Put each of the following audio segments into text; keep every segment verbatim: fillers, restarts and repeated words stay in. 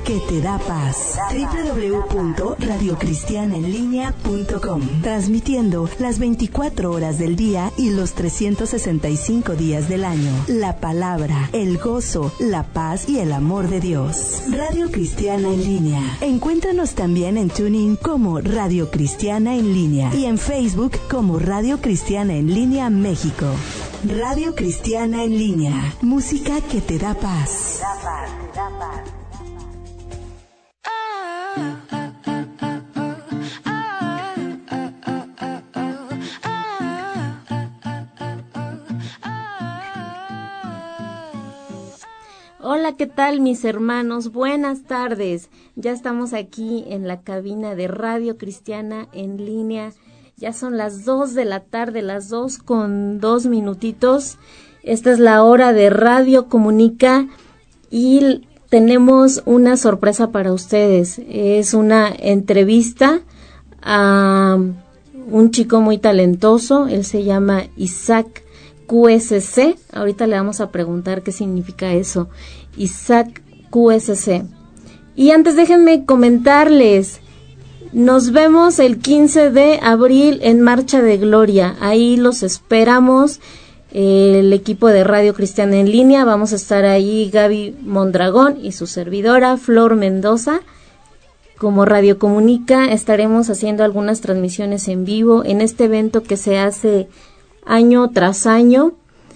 que te da paz. doble u doble u doble u punto radio cristiana en línea punto com. Transmitiendo las veinticuatro horas del día y los trescientos sesenta y cinco días del año. La palabra, el gozo, la paz y el amor de Dios. Radio Cristiana en línea. Encuéntranos también en TuneIn como Radio Cristiana en línea y en Facebook como Radio Cristiana en línea México. Radio Cristiana en línea. Música que te da paz. Te da paz, te da paz. Hola, ¿qué tal mis hermanos? Buenas tardes. Ya estamos aquí en la cabina de Radio Cristiana en línea. Ya son las dos de la tarde, las dos con dos minutitos. Esta es la hora de Radio Comunica y tenemos una sorpresa para ustedes. Es una entrevista a un chico muy talentoso. Él se llama Isaac Q S C. Ahorita le vamos a preguntar qué significa eso. Isaac Q S C. Y antes déjenme comentarles, nos vemos el quince de abril en Marcha de Gloria. Ahí los esperamos, eh, el equipo de Radio Cristiana en línea. Vamos a estar ahí Gaby Mondragón y su servidora Flor Mendoza. Como Radio Comunica estaremos haciendo algunas transmisiones en vivo en este evento que se hace año tras año,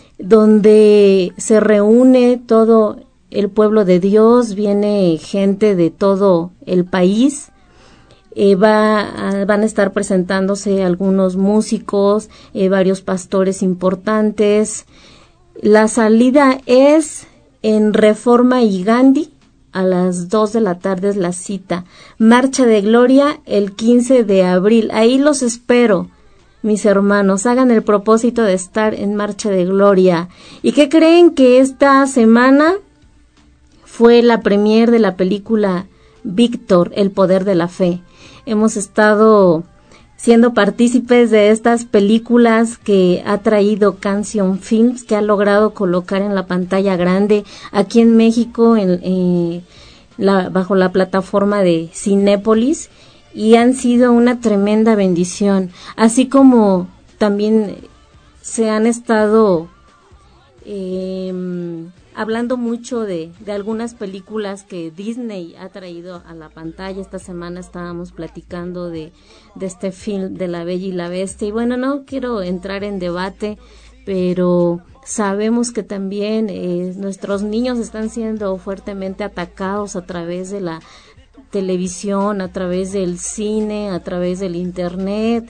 donde se reúne todo el pueblo de Dios, viene gente de todo el país. Eh, va a, van a estar presentándose algunos músicos, eh, varios pastores importantes. La salida es en Reforma y Gandhi, a las dos de la tarde es la cita. Marcha de Gloria el quince de abril, ahí los espero, mis hermanos. Hagan el propósito de estar en Marcha de Gloria. ¿Y qué creen? Que esta semana fue la premier de la película Víctor, el poder de la fe. Hemos estado siendo partícipes de estas películas que ha traído Canción Films, que ha logrado colocar en la pantalla grande aquí en México, en, eh, la, bajo la plataforma de Cinépolis, y han sido una tremenda bendición, así como también se han estado eh, hablando mucho de, de algunas películas que Disney ha traído a la pantalla. Esta semana estábamos platicando de, de este film de La Bella y la Bestia, y bueno, no quiero entrar en debate, pero sabemos que también eh, nuestros niños están siendo fuertemente atacados a través de la televisión, a través del cine, a través del internet,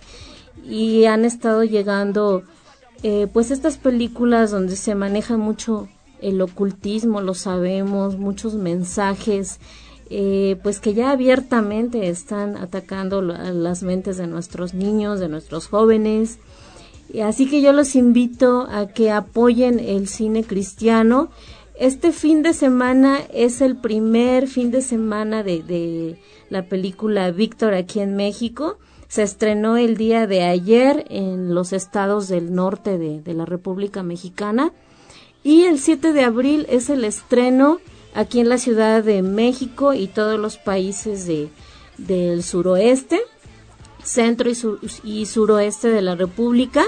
y han estado llegando eh, pues estas películas donde se maneja mucho el ocultismo, lo sabemos, muchos mensajes eh, pues que ya abiertamente están atacando a las mentes de nuestros niños, de nuestros jóvenes. Y así que yo los invito a que apoyen el cine cristiano. Este fin de semana es el primer fin de semana de, de la película Víctor aquí en México. Se estrenó el día de ayer en los estados del norte de, de la República Mexicana. Y el siete de abril es el estreno aquí en la Ciudad de México y todos los países de, del suroeste, centro y, sur, y suroeste de la República.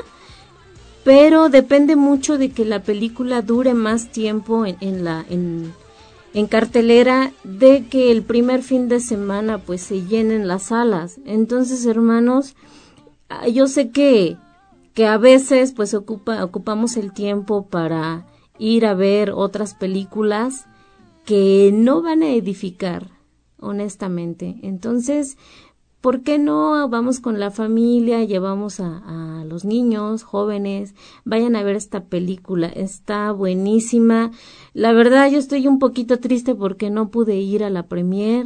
Pero depende mucho de que la película dure más tiempo en, en la en, en cartelera, de que el primer fin de semana pues se llenen las salas. Entonces, hermanos, yo sé que que a veces pues ocupa ocupamos el tiempo para ir a ver otras películas que no van a edificar, honestamente. Entonces, ¿por qué no vamos con la familia, llevamos a, a los niños, jóvenes, vayan a ver esta película? Está buenísima. La verdad, yo estoy un poquito triste porque no pude ir a la premier,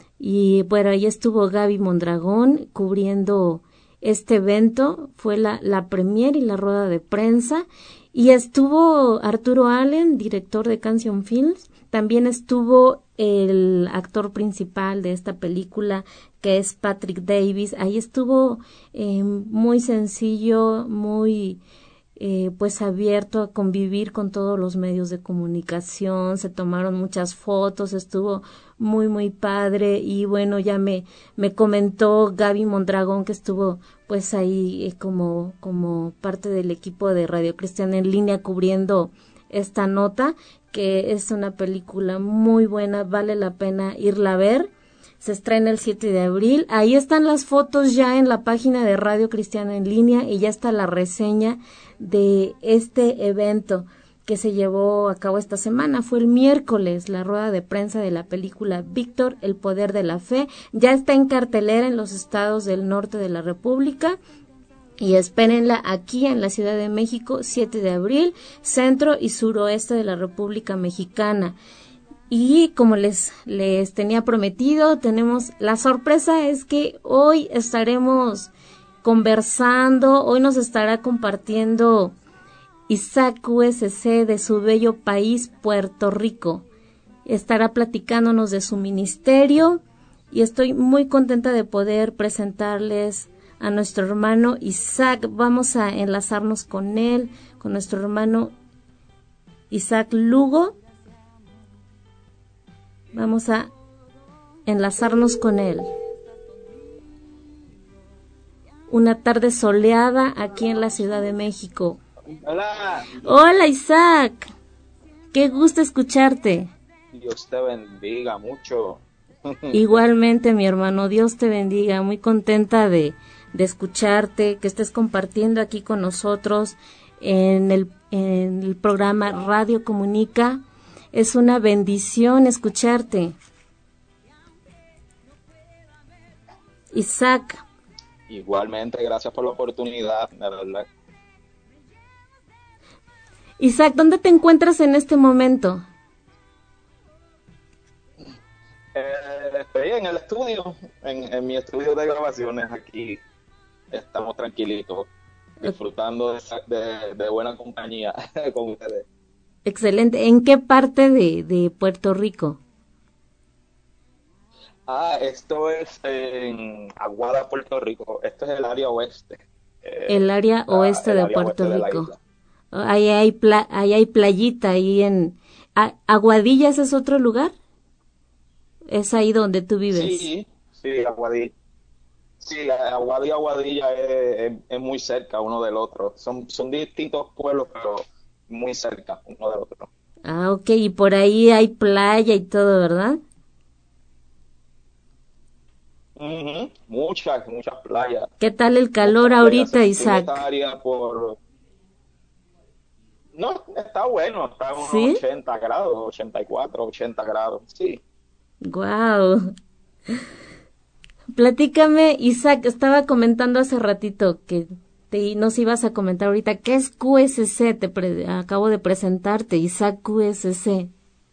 y bueno, ahí estuvo Gaby Mondragón cubriendo este evento. Fue la, la premier y la rueda de prensa, y estuvo Arturo Allen, director de Canción Films. También estuvo el actor principal de esta película, que es Patrick Davis. Ahí estuvo eh, muy sencillo, muy eh, pues abierto a convivir con todos los medios de comunicación, se tomaron muchas fotos, estuvo muy muy padre y bueno, ya me me comentó Gaby Mondragón que estuvo pues ahí eh, como como parte del equipo de Radio Cristiana en Línea cubriendo esta nota, que es una película muy buena, vale la pena irla a ver. Se estrena el siete de abril. Ahí están las fotos ya en la página de Radio Cristiana en Línea y ya está la reseña de este evento que se llevó a cabo esta semana. Fue el miércoles, la rueda de prensa de la película Víctor, el poder de la fe. Ya está en cartelera en los estados del norte de la República. Y espérenla aquí en la Ciudad de México, siete de abril, centro y suroeste de la República Mexicana. Y como les, les tenía prometido, tenemos, la sorpresa es que hoy estaremos conversando, hoy nos estará compartiendo Isaac U S C de su bello país, Puerto Rico. Estará platicándonos de su ministerio y estoy muy contenta de poder presentarles a nuestro hermano Isaac. Vamos a enlazarnos con él, con nuestro hermano Isaac Lugo. Vamos a enlazarnos con él. Una tarde soleada aquí en la Ciudad de México. Hola. Hola Isaac. Qué gusto escucharte. Dios te bendiga mucho. Igualmente, mi hermano, Dios te bendiga. Muy contenta de, de escucharte, que estés compartiendo aquí con nosotros en el, en el programa Radio Comunica. Es una bendición escucharte. Isaac. Igualmente, gracias por la oportunidad, de verdad. Isaac, ¿dónde te encuentras en este momento? Eh, estoy en el estudio, en, en mi estudio de grabaciones aquí. Estamos tranquilitos, disfrutando de, de, de buena compañía con ustedes. Excelente. ¿En qué parte de, de Puerto Rico? Ah, esto es en Aguada, Puerto Rico. Esto es el área oeste. Eh, el área la, oeste el de área Puerto oeste Rico. De ahí hay pla ahí hay playita, ahí en... ¿Aguadilla ese es otro lugar? ¿Es ahí donde tú vives? Sí, sí, Aguadilla. Sí, Aguada y Aguadilla es, es, es muy cerca uno del otro. Son, son distintos pueblos, pero muy cerca uno del otro. Ah, ok, y por ahí hay playa y todo, ¿verdad? Uh-huh. Muchas, muchas playas. ¿Qué tal el calor ahorita, Isaac? Esta área por... No, está bueno, está a unos ¿Sí? ochenta grados, ochenta y cuatro, ochenta grados, sí. Guau. Platícame, Isaac, estaba comentando hace ratito que te, nos ibas a comentar ahorita, ¿qué es Q S C? Te pre, acabo de presentarte, Isaac Q S C.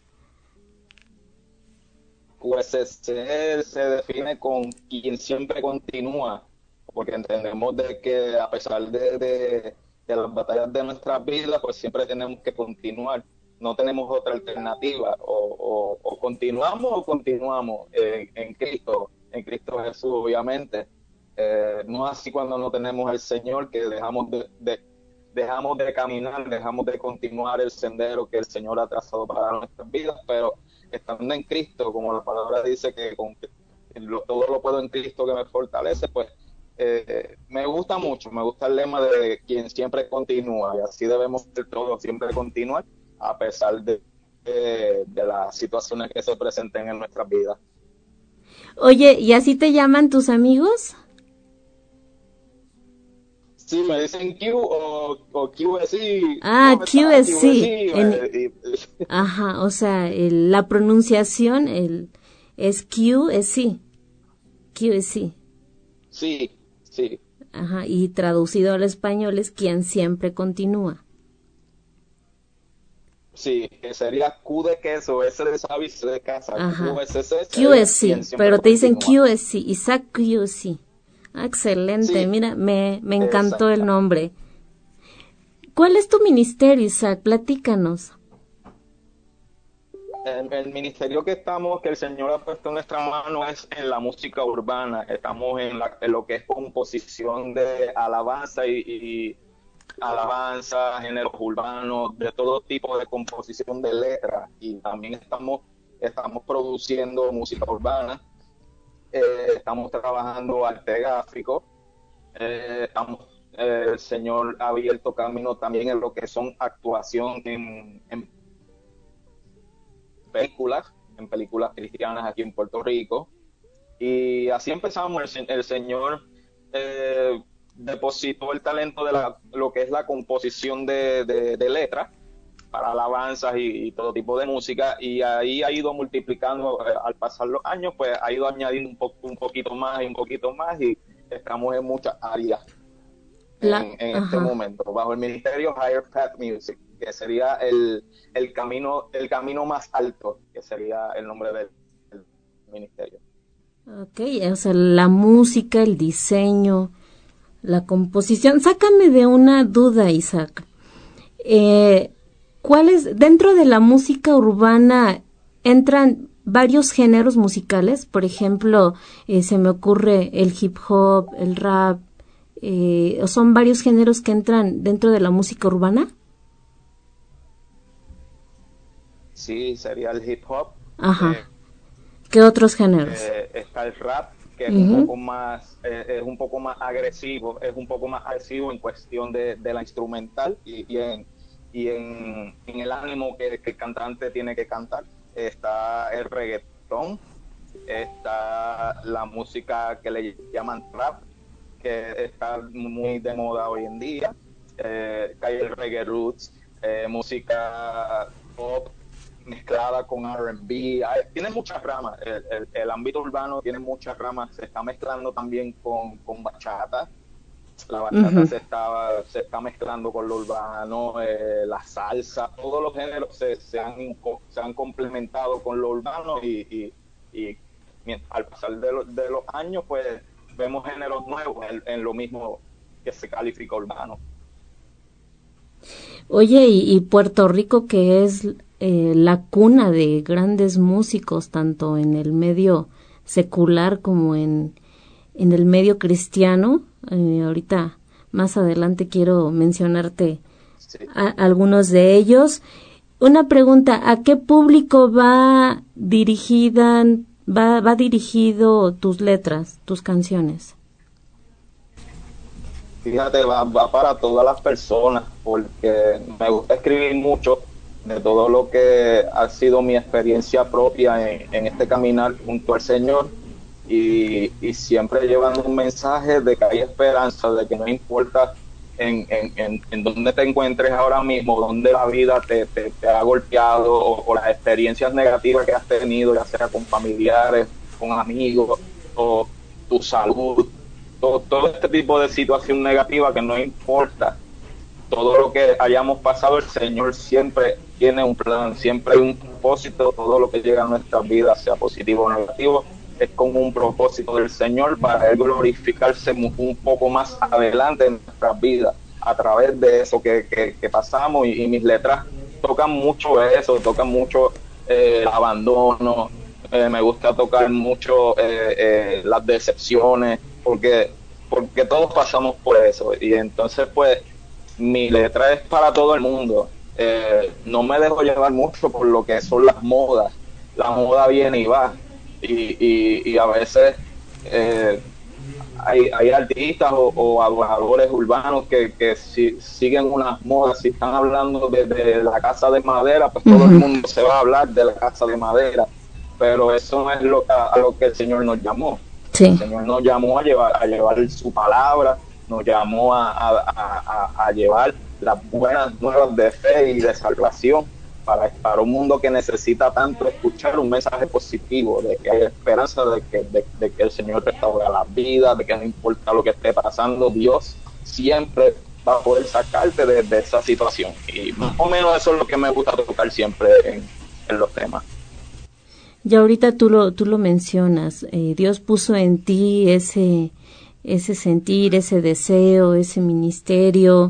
Q S C se define con quien siempre continúa, porque entendemos de que a pesar de, de, de las batallas de nuestras vidas, pues siempre tenemos que continuar. No tenemos otra alternativa, o, o, o continuamos o continuamos en, en Cristo, en Cristo Jesús, obviamente. Eh, no así cuando no tenemos al Señor, que dejamos de, de, dejamos de caminar, dejamos de continuar el sendero que el Señor ha trazado para nuestras vidas, pero estando en Cristo, como la palabra dice que con, lo, todo lo puedo en Cristo que me fortalece, pues eh, me gusta mucho, me gusta el lema de quien siempre continúa, y así debemos ser todos, siempre continuar, a pesar de, de, de las situaciones que se presenten en nuestras vidas. Oye, ¿y así te llaman tus amigos? Sí, me dicen Q o, o Q S C. Ah, Q S C. Q S C en... y, y... Ajá, o sea, el, la pronunciación el, es Q S C. Q S C. Sí, sí. Ajá, y traducido al español es quien siempre continúa. Sí, que sería Q de queso, S de sábila, C de casa. Ajá. Q S C. Q S C, pero te dicen continúa. Q S C, Isaac Q S C. Ah, excelente, Sí, mira, me, me encantó exacto. el nombre. ¿Cuál es tu ministerio, Isaac? Platícanos. El, el ministerio que estamos, que el Señor ha puesto en nuestra mano es en la música urbana. Estamos en, la, en lo que es composición de alabanza y, y, alabanza, géneros urbanos, de todo tipo de composición de letras, y también estamos, estamos produciendo música urbana, eh, estamos trabajando arte gráfico, eh, estamos, eh, el Señor ha abierto camino también en lo que son actuación en, en películas, en películas cristianas aquí en Puerto Rico, y así empezamos. El, el Señor eh, depositó el talento de la, lo que es la composición de, de, de letras para alabanzas y, y todo tipo de música, y ahí ha ido multiplicando, eh, al pasar los años, pues ha ido añadiendo un, po, un poquito más y un poquito más, y estamos en muchas áreas la, en, en este momento, bajo el ministerio Higher Path Music, que sería el, el camino el camino más alto, que sería el nombre del, del ministerio. Ok, o sea, la música, el diseño, la composición. Sácame de una duda, Isaac. Eh, ¿cuáles, dentro de la música urbana, entran varios géneros musicales? Por ejemplo, eh, se me ocurre el hip hop, el rap, eh, ¿o son varios géneros que entran dentro de la música urbana? Sí, sería el hip hop. Ajá. Eh, ¿Qué otros géneros? Eh, está el rap, que es uh-huh. un poco más eh, es un poco más agresivo, es un poco más agresivo en cuestión de, de la instrumental y, y, en, y en, en el ánimo que, que el cantante tiene que cantar. Está el reggaetón, está la música que le llaman rap, que está muy de moda hoy en día. Eh, hay el reggae roots, eh, música pop mezclada con R and B, hay, tiene muchas ramas, el, el, el ámbito urbano tiene muchas ramas, se está mezclando también con, con bachata, la bachata uh-huh. se, está, se está mezclando con lo urbano, eh, la salsa, todos los géneros se, se, han, se han complementado con lo urbano, y, y, y al pasar de, lo, de los años pues vemos géneros nuevos en, en lo mismo que se califica urbano. Oye, y, y Puerto Rico, que es eh, la cuna de grandes músicos, tanto en el medio secular como en, en el medio cristiano, eh, ahorita más adelante quiero mencionarte sí. a, a algunos de ellos. Una pregunta, ¿a qué público va dirigida, va, va dirigido tus letras, tus canciones? Fíjate, va, va para todas las personas, porque me gusta escribir mucho de todo lo que ha sido mi experiencia propia en, en este caminar junto al Señor, y, y siempre llevando un mensaje de que hay esperanza, de que no importa en, en, en, en dónde te encuentres ahora mismo, dónde la vida te, te, te ha golpeado, o, o las experiencias negativas que has tenido, ya sea con familiares, con amigos, o tu salud, Todo, todo este tipo de situación negativa, que no importa todo lo que hayamos pasado, el Señor siempre tiene un plan, siempre hay un propósito. Todo lo que llega a nuestras vidas, sea positivo o negativo, es con un propósito del Señor, para Él glorificarse un poco más adelante en nuestras vidas a través de eso que, que, que pasamos, y, y mis letras tocan mucho eso, tocan mucho eh, el abandono, eh, me gusta tocar mucho eh, eh, las decepciones, porque porque todos pasamos por eso, y entonces pues mi letra es para todo el mundo. Eh, no me dejo llevar mucho por lo que son las modas. La moda viene y va, y, y, y a veces eh, hay, hay artistas o, o adoradores urbanos que, que si, siguen unas modas. Si están hablando de, de la casa de madera, pues todo uh-huh. el mundo se va a hablar de la casa de madera, pero eso no es lo, a, a lo que el Señor nos llamó. Sí. El Señor nos llamó a llevar a llevar su palabra, nos llamó a, a, a, a llevar las buenas nuevas de fe y de salvación para, para un mundo que necesita tanto escuchar un mensaje positivo, de que hay esperanza, de que, de, de que el Señor restaura las vidas, de que no importa lo que esté pasando, Dios siempre va a poder sacarte de, de esa situación. Y más o menos eso es lo que me gusta tocar siempre en, en los temas. Ya ahorita tú lo tú lo mencionas, eh, Dios puso en ti ese ese sentir, ese deseo, ese ministerio,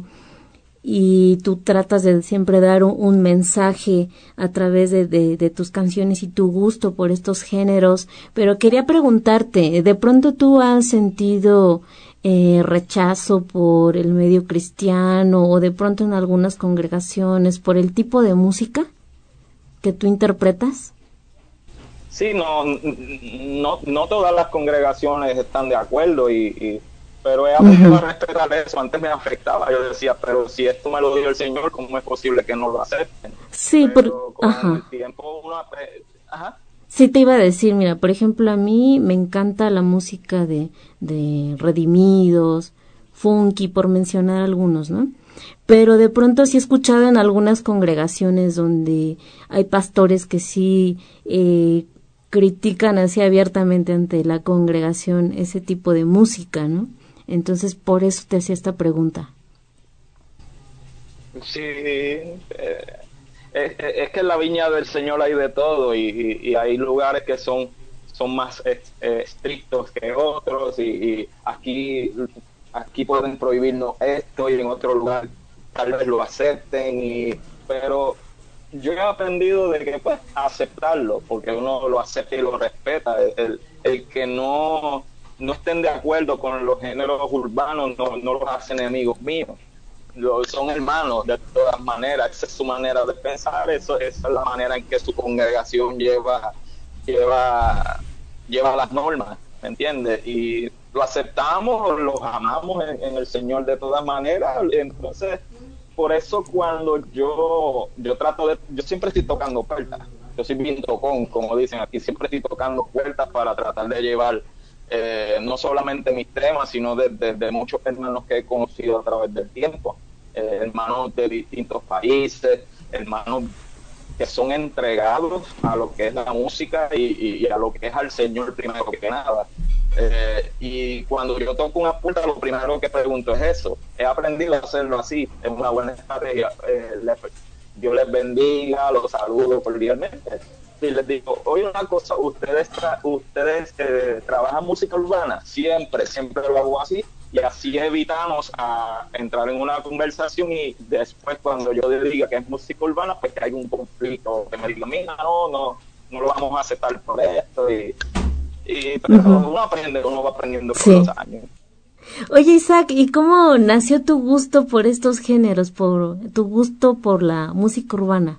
y tú tratas de siempre dar un, un mensaje a través de, de, de tus canciones y tu gusto por estos géneros. Pero quería preguntarte, ¿de pronto tú has sentido eh, rechazo por el medio cristiano o de pronto en algunas congregaciones por el tipo de música que tú interpretas? Sí, no, no, no todas las congregaciones están de acuerdo, y, y pero he aprendido uh-huh. a respetar eso. Antes me afectaba, yo decía, pero si esto me lo dio el Señor, ¿cómo es posible que no lo acepten? Sí, pero por, con ajá. el tiempo uno apre- ajá. Sí, te iba a decir, mira, por ejemplo, a mí me encanta la música de, de Redimidos, funky, por mencionar algunos, ¿no? Pero de pronto sí he escuchado en algunas congregaciones donde hay pastores que sí eh, critican así abiertamente ante la congregación ese tipo de música, ¿no? Entonces, por eso te hacía esta pregunta. Sí, eh, es, es que en la viña del Señor hay de todo, y, y, y hay lugares que son, son más eh, estrictos que otros, y, y aquí, aquí pueden prohibirnos esto, y en otro lugar tal vez lo acepten, y, pero yo he aprendido de que pues aceptarlo, porque uno lo acepta y lo respeta. El, el que no, no estén de acuerdo con los géneros urbanos no, no los hace enemigos míos. Lo, son hermanos de todas maneras. Esa es su manera de pensar, eso, esa es la manera en que su congregación lleva lleva lleva las normas, ¿me entiendes? Y lo aceptamos, los amamos en, en el Señor de todas maneras. Entonces, por eso cuando yo yo trato de, yo siempre estoy tocando puertas, yo soy bien tocón, como dicen aquí, siempre estoy tocando puertas para tratar de llevar eh, no solamente mis temas, sino de, de, de muchos hermanos que he conocido a través del tiempo, eh, hermanos de distintos países, hermanos que son entregados a lo que es la música y, y, y a lo que es al Señor primero que nada. Eh, y cuando yo toco una puerta, lo primero que pregunto es eso. He aprendido a hacerlo así, es una buena estrategia. Eh, les, Dios les bendiga, los saludo cordialmente y les digo, oye, una cosa, ustedes tra- ustedes eh, trabajan música urbana. Siempre, siempre lo hago así, y así evitamos a entrar en una conversación y después cuando yo diga que es música urbana, pues que hay un conflicto, que me diga, mira, no, no, no lo vamos a aceptar por esto, y Y, pero uh-huh. uno aprende, uno va aprendiendo con sí. los años. Oye, Isaac, ¿y cómo nació tu gusto por estos géneros, por tu gusto por la música urbana?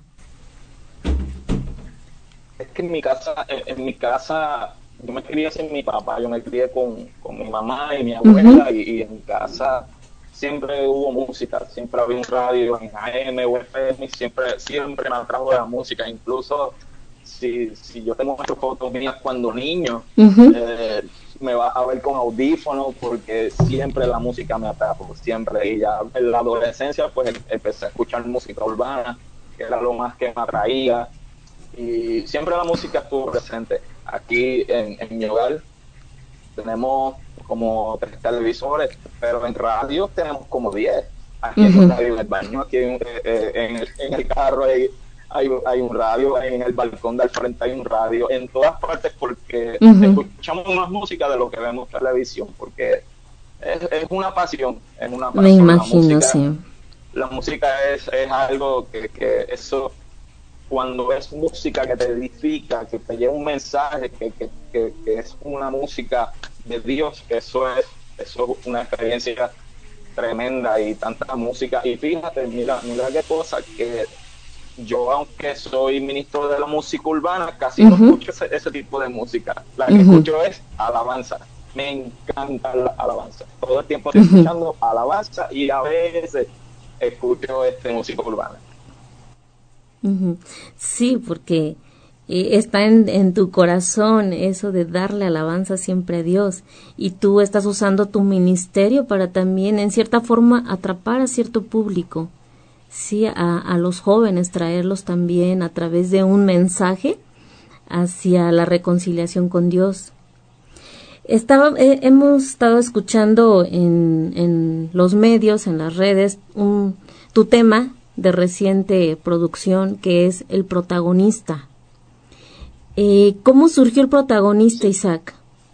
Es que en mi casa, en, en mi casa, yo me crié sin mi papá, yo me crié con, con mi mamá y mi abuela, uh-huh. y, y en mi casa siempre hubo música, siempre había un radio en A M o F M, y siempre, siempre me atrajo la música. Incluso Si, si yo tengo muchas fotos mías cuando niño, uh-huh. eh, me vas a ver con audífonos, porque siempre la música me atrajo, siempre. Y ya en la adolescencia pues empecé a escuchar música urbana, que era lo más que me atraía, y siempre la música estuvo presente. Aquí en, en mi hogar tenemos como tres televisores, pero en radio tenemos como diez. Aquí uh-huh. en radio, en el baño, aquí en, eh, en, el, en el carro hay Hay, hay un radio, en el balcón del frente hay un radio, en todas partes, porque uh-huh. escuchamos más música de lo que vemos televisión, porque es, es una pasión, es una pasión. Me imagino, la música, sí. La música es, es algo que, que eso, cuando es música que te edifica, que te lleva un mensaje, que, que, que, que es una música de Dios, eso es, eso es una experiencia tremenda, y tanta música. Y fíjate, mira, mira qué cosa, que yo, aunque soy ministro de la música urbana, casi uh-huh. no escucho ese, ese tipo de música. La que uh-huh. escucho es alabanza. Me encanta la alabanza. Todo el tiempo estoy uh-huh. escuchando alabanza, y a veces escucho este música urbana. Uh-huh. Sí, porque eh, está en, en tu corazón eso de darle alabanza siempre a Dios, y tú estás usando tu ministerio para también, en cierta forma, atrapar a cierto público. Sí, a, a los jóvenes, traerlos también a través de un mensaje hacia la reconciliación con Dios. Estaba, eh, hemos estado escuchando en, en los medios, en las redes, un, tu tema de reciente producción, que es El Protagonista. Eh, ¿Cómo surgió El Protagonista, Isaac?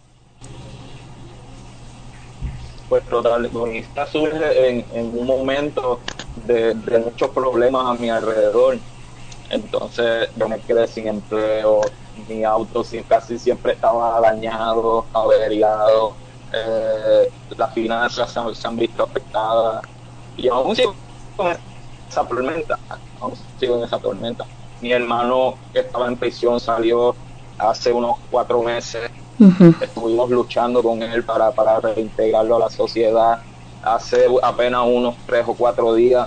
Pues El Protagonista surge en, en un momento de, de muchos problemas a mi alrededor. Entonces yo me quedé sin empleo, mi auto casi siempre estaba dañado, averiado, eh, las finanzas se han, se han visto afectadas, y aún sigo en esa tormenta, aún sigo en esa tormenta. Mi hermano que estaba en prisión salió hace unos cuatro meses. Uh-huh. Estuvimos luchando con él para, para reintegrarlo a la sociedad. Hace apenas unos tres o cuatro días,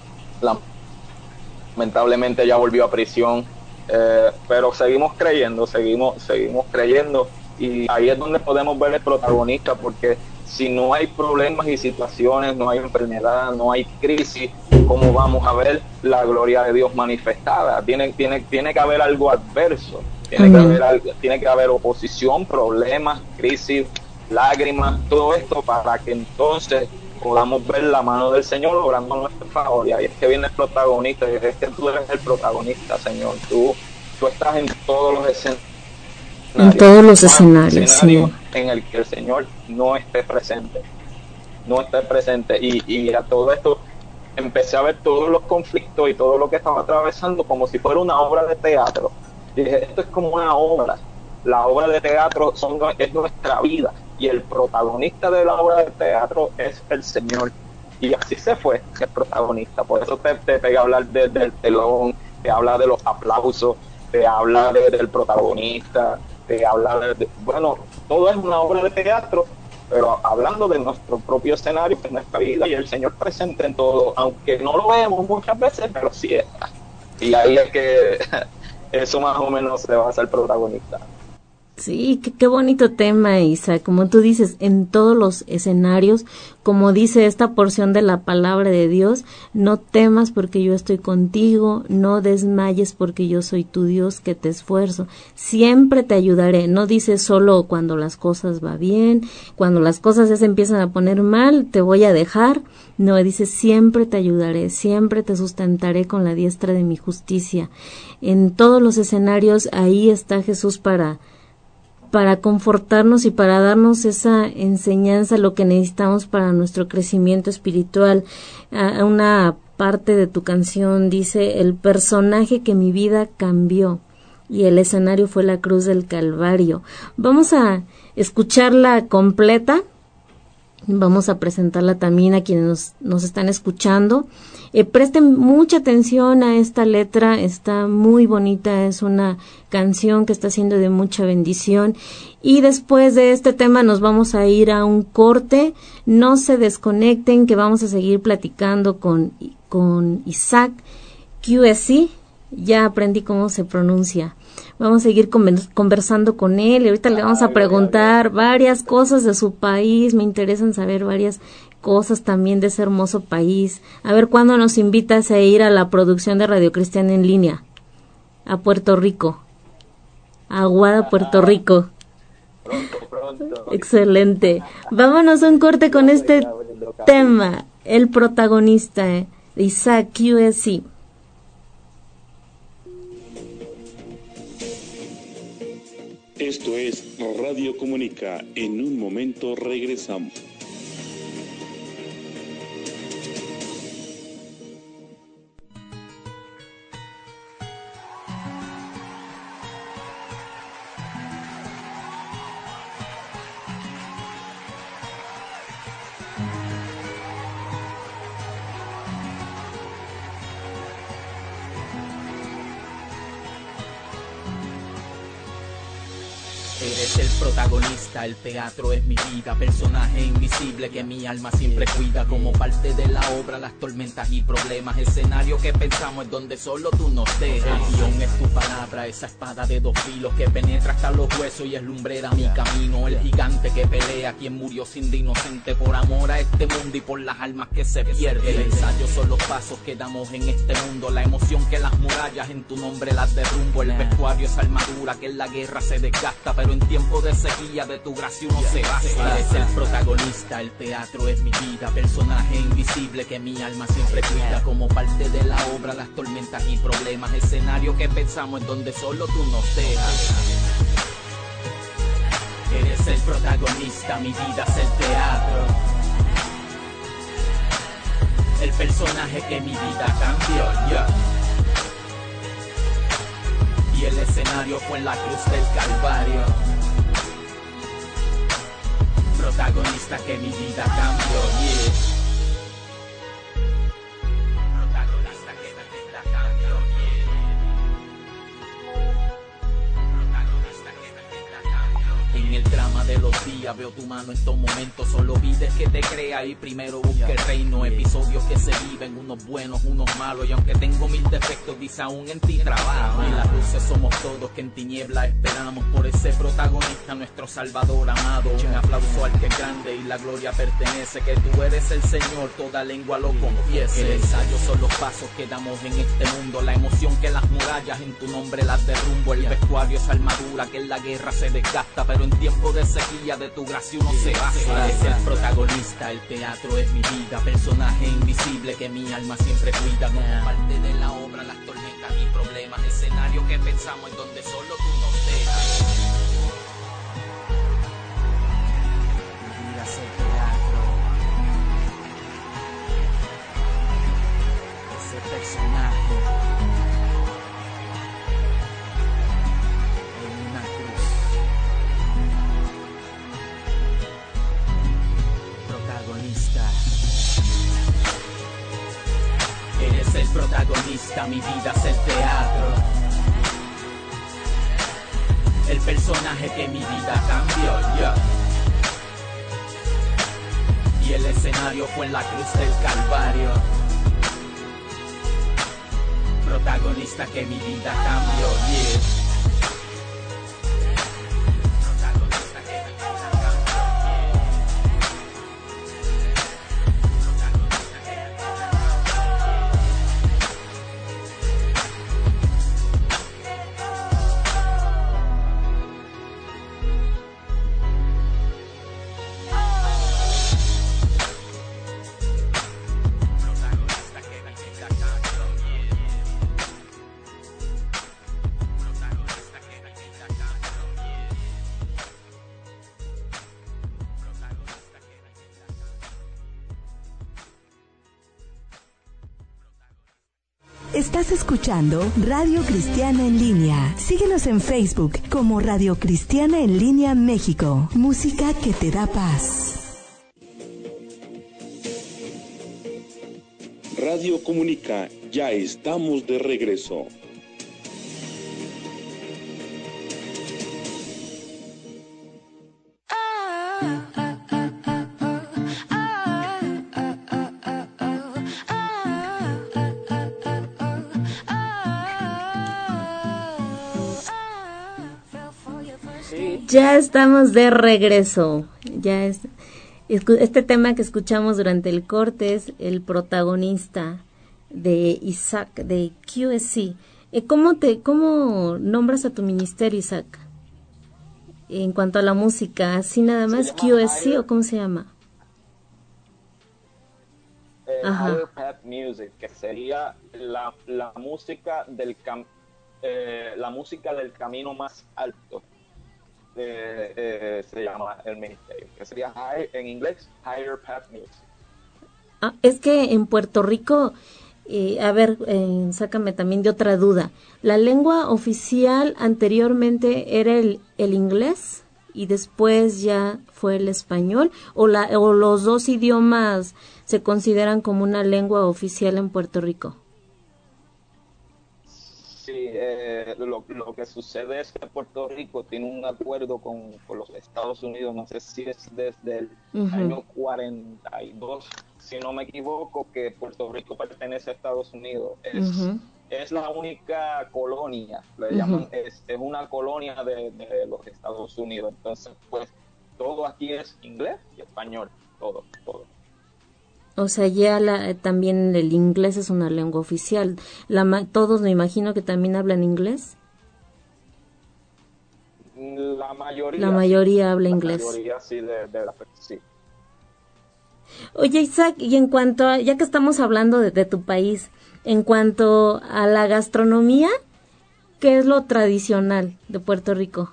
lamentablemente ya volvió a prisión, eh, pero seguimos creyendo, seguimos, seguimos creyendo, y ahí es donde podemos ver el protagonista, porque si no hay problemas y situaciones, no hay enfermedad, no hay crisis, ¿cómo vamos a ver la gloria de Dios manifestada? Tiene, tiene, tiene que haber algo adverso, tiene que haber, algo, tiene que haber oposición, problemas, crisis, lágrimas, todo esto para que entonces podamos ver la mano del Señor obrando a nuestro favor. Y ahí es que viene el protagonista, y es que tú eres el protagonista, Señor. Tú, tú estás en todos los escenarios. En todos los escenarios, escenario sí. En el que el Señor no esté presente. No esté presente. Y, y a todo esto empecé a ver todos los conflictos y todo lo que estaba atravesando como si fuera una obra de teatro. Y dije, esto es como una obra. La obra de teatro son, es nuestra vida. Y el protagonista de la obra de teatro es el Señor. Y así se fue el protagonista. Por eso te, te pega a hablar de, del telón, te habla de los aplausos, te habla de, del protagonista, te habla de, de... Bueno, todo es una obra de teatro, pero hablando de nuestro propio escenario, de nuestra vida, y el Señor presente en todo, aunque no lo vemos muchas veces, pero sí está. Y ahí es que eso más o menos se basa el protagonista. Sí, qué, qué bonito tema, Isa, como tú dices, en todos los escenarios, como dice esta porción de la palabra de Dios, no temas porque yo estoy contigo, no desmayes porque yo soy tu Dios que te esfuerzo, siempre te ayudaré. No dice solo cuando las cosas va bien, cuando las cosas ya se empiezan a poner mal, te voy a dejar. No, dice siempre te ayudaré, siempre te sustentaré con la diestra de mi justicia. En todos los escenarios ahí está Jesús para para confortarnos y para darnos esa enseñanza, lo que necesitamos para nuestro crecimiento espiritual. A una parte de tu canción dice, el personaje que mi vida cambió y el escenario fue la cruz del Calvario. Vamos a escucharla completa, vamos a presentarla también a quienes nos, nos están escuchando. Eh, presten mucha atención a esta letra, está muy bonita, es una canción que está siendo de mucha bendición. Y después de este tema nos vamos a ir a un corte. No se desconecten, que vamos a seguir platicando con, con Isaac Q S C. Ya aprendí cómo se pronuncia. Vamos a seguir conversando con él y ahorita le vamos a preguntar varias cosas de su país. Me interesan saber varias cosas también de ese hermoso país. A ver cuándo nos invitas a ir a la producción de Radio Cristiana en línea a Puerto Rico, a Aguada, Puerto Rico. Pronto, pronto. Excelente. Vámonos a un corte con este tema, el protagonista de Isaac Q S C. Esto es Radio Comunica. En un momento regresamos. Eres el protagonista, el teatro es mi vida, personaje invisible que mi alma siempre cuida. Como parte de la obra, las tormentas y problemas, escenario que pensamos es donde solo tú nos dejas. El guión es tu palabra, esa espada de dos filos que penetra hasta los huesos y es lumbrera mi camino. El gigante que pelea, quien murió siendo inocente por amor a este mundo y por las almas que se pierden. El ensayo son los pasos que damos en este mundo, la emoción que las murallas en tu nombre las derrumbo. El vestuario es armadura que en la guerra se desgasta, pero en tiempo de sequía de tu gracia uno se basta. Eres el protagonista, el teatro es mi vida, personaje invisible que mi alma siempre cuida. Como parte de la obra, las tormentas y problemas, escenario que pensamos en donde solo tú nos dejas. Eres el protagonista, mi vida es el teatro, el personaje que mi vida cambió, yeah. Y el escenario fue en la cruz del Calvario. Protagonista. que mi vida cambió, yeah. Protagonista que mi vida cambió, yeah. Protagonista que mi vida cambió. En el drama de los días veo tu mano en todo momento. Solo vides que te crea y primero busca el reino. Episodios que se viven, unos buenos, unos malos. Y aunque tengo mil defectos, dice aún en ti trabajo. Y las luces somos todos que en tiniebla esperamos por ese protagonista, nuestro Salvador amado. Un aplauso al que es grande y la gloria pertenece. Que tú eres el Señor, toda lengua lo confiese. El ensayo son los pasos que damos en este mundo. La emoción que las murallas en tu nombre las derrumbo. El vestuario es armadura que en la guerra se desgasta. Pero en tiempo de sequía de tu gracia uno se basa. Eres el protagonista, el teatro es mi vida. Personaje invisible que mi alma siempre cuida. Como parte de la obra, las tormentas y problemas. Escenario que pensamos en donde solo tú nos dejas. Mi vida es el teatro. Ese personaje en una cruz. Protagonista. Eres el protagonista, mi vida es el teatro. El personaje que mi vida cambió, yo. Y el escenario fue en la cruz del Calvario. Protagonista que mi vida cambió, yeah. Protagonista que mi vida cambió, yeah. Protagonista que mi vida Estás escuchando Radio Cristiana en Línea. Síguenos en Facebook como Radio Cristiana en Línea México. Música que te da paz. Radio Comunica, ya estamos de regreso. Ya estamos de regreso. Ya es este tema que escuchamos durante el corte es el protagonista de Isaac de Q S C. ¿Cómo te cómo nombras a tu ministerio, Isaac? En cuanto a la música, así nada más Q S C o cómo se llama? Eh, Higher Path Music, que sería la, la música del cam, eh, la música del camino más alto. Eh, eh, se llama el ministerio, que sería high, en inglés Higher Path Music. Ah, es que en Puerto Rico, eh, a ver, eh, sácame también de otra duda. ¿La lengua oficial anteriormente era el, el inglés y después ya fue el español? ¿O, la, o los dos idiomas se consideran como una lengua oficial en Puerto Rico? Sí, eh, lo, lo que sucede es que Puerto Rico tiene un acuerdo con, con los Estados Unidos, no sé si es desde el uh-huh. año cuarenta y dos, si no me equivoco, que Puerto Rico pertenece a Estados Unidos. Es, uh-huh. es la única colonia, le uh-huh. llaman, es, es una colonia de, de los Estados Unidos. Entonces, pues, todo aquí es inglés y español, todo, todo. O sea, ya la, también el inglés es una lengua oficial. La, ¿Todos me imagino que también hablan inglés? La mayoría. La mayoría sí, habla la inglés. La mayoría sí, de, de la, sí. Oye, Isaac, y en cuanto a, ya que estamos hablando de, de tu país, en cuanto a la gastronomía, ¿qué es lo tradicional de Puerto Rico?